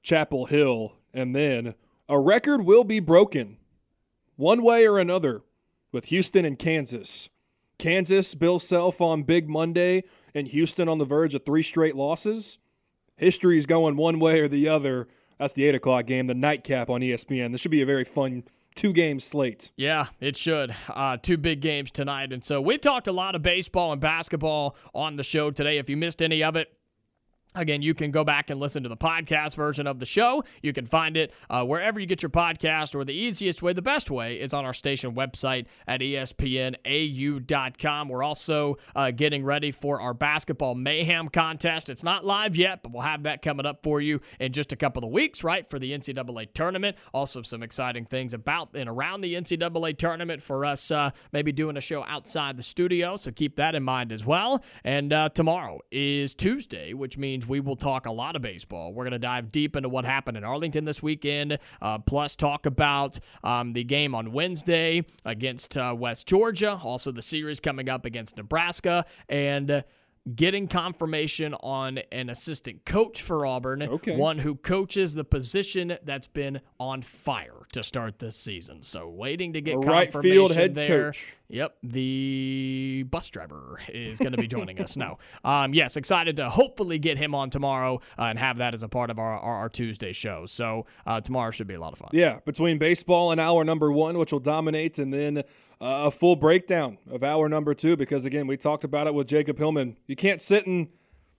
Chapel Hill. And then a record will be broken one way or another with Houston and Kansas. Kansas, Bill Self on Big Monday, and Houston on the verge of 3 straight losses. History's going one way or the other. That's the 8 o'clock game, the nightcap on ESPN. This should be a very fun 2-game slate. Yeah, it should. 2 big games tonight. And so we've talked a lot of baseball and basketball on the show today. If you missed any of it, again, you can go back and listen to the podcast version of the show. You can find it wherever you get your podcast, or the easiest way, the best way, is on our station website at ESPNAU.com. We're also getting ready for our Basketball Mayhem contest. It's not live yet, but we'll have that coming up for you in just a couple of weeks, right, for the NCAA tournament. Also, some exciting things about and around the NCAA tournament for us maybe doing a show outside the studio, so keep that in mind as well. And tomorrow is Tuesday, which means we will talk a lot of baseball. We're going to dive deep into what happened in Arlington this weekend, plus talk about the game on Wednesday against West Georgia, also the series coming up against Nebraska, and getting confirmation on an assistant coach for Auburn, one who coaches the position that's been on fire to start this season. So waiting to get confirmation right field head there. Coach. Yep, the bus driver is going to be joining us. No, yes, excited to hopefully get him on tomorrow and have that as a part of our Tuesday show. So tomorrow should be a lot of fun. Yeah, between baseball and hour number 1, which will dominate, and then a full breakdown of hour number 2, because, again, we talked about it with Jacob Hillman. You can't sit and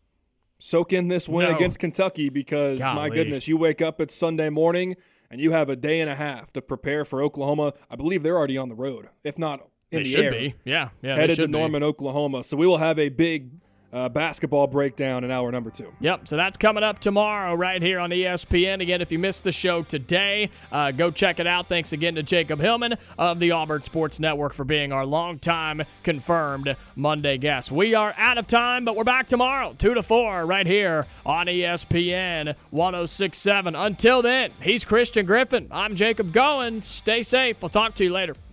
soak in this win against Kentucky because, my goodness, you wake up, it's Sunday morning, and you have a day and a half to prepare for Oklahoma. I believe they're already on the road, if not in the air. Be. Yeah, headed to Norman, Oklahoma. So we will have a big basketball breakdown in hour number 2. Yep, so that's coming up tomorrow right here on ESPN. Again, if you missed the show today, go check it out. Thanks again to Jacob Hillman of the Auburn Sports Network for being our longtime confirmed Monday guest. We are out of time, but we're back tomorrow, 2 to 4, right here on ESPN 106.7. Until then, he's Christian Griffin. I'm Jacob Goins. Stay safe. We'll talk to you later.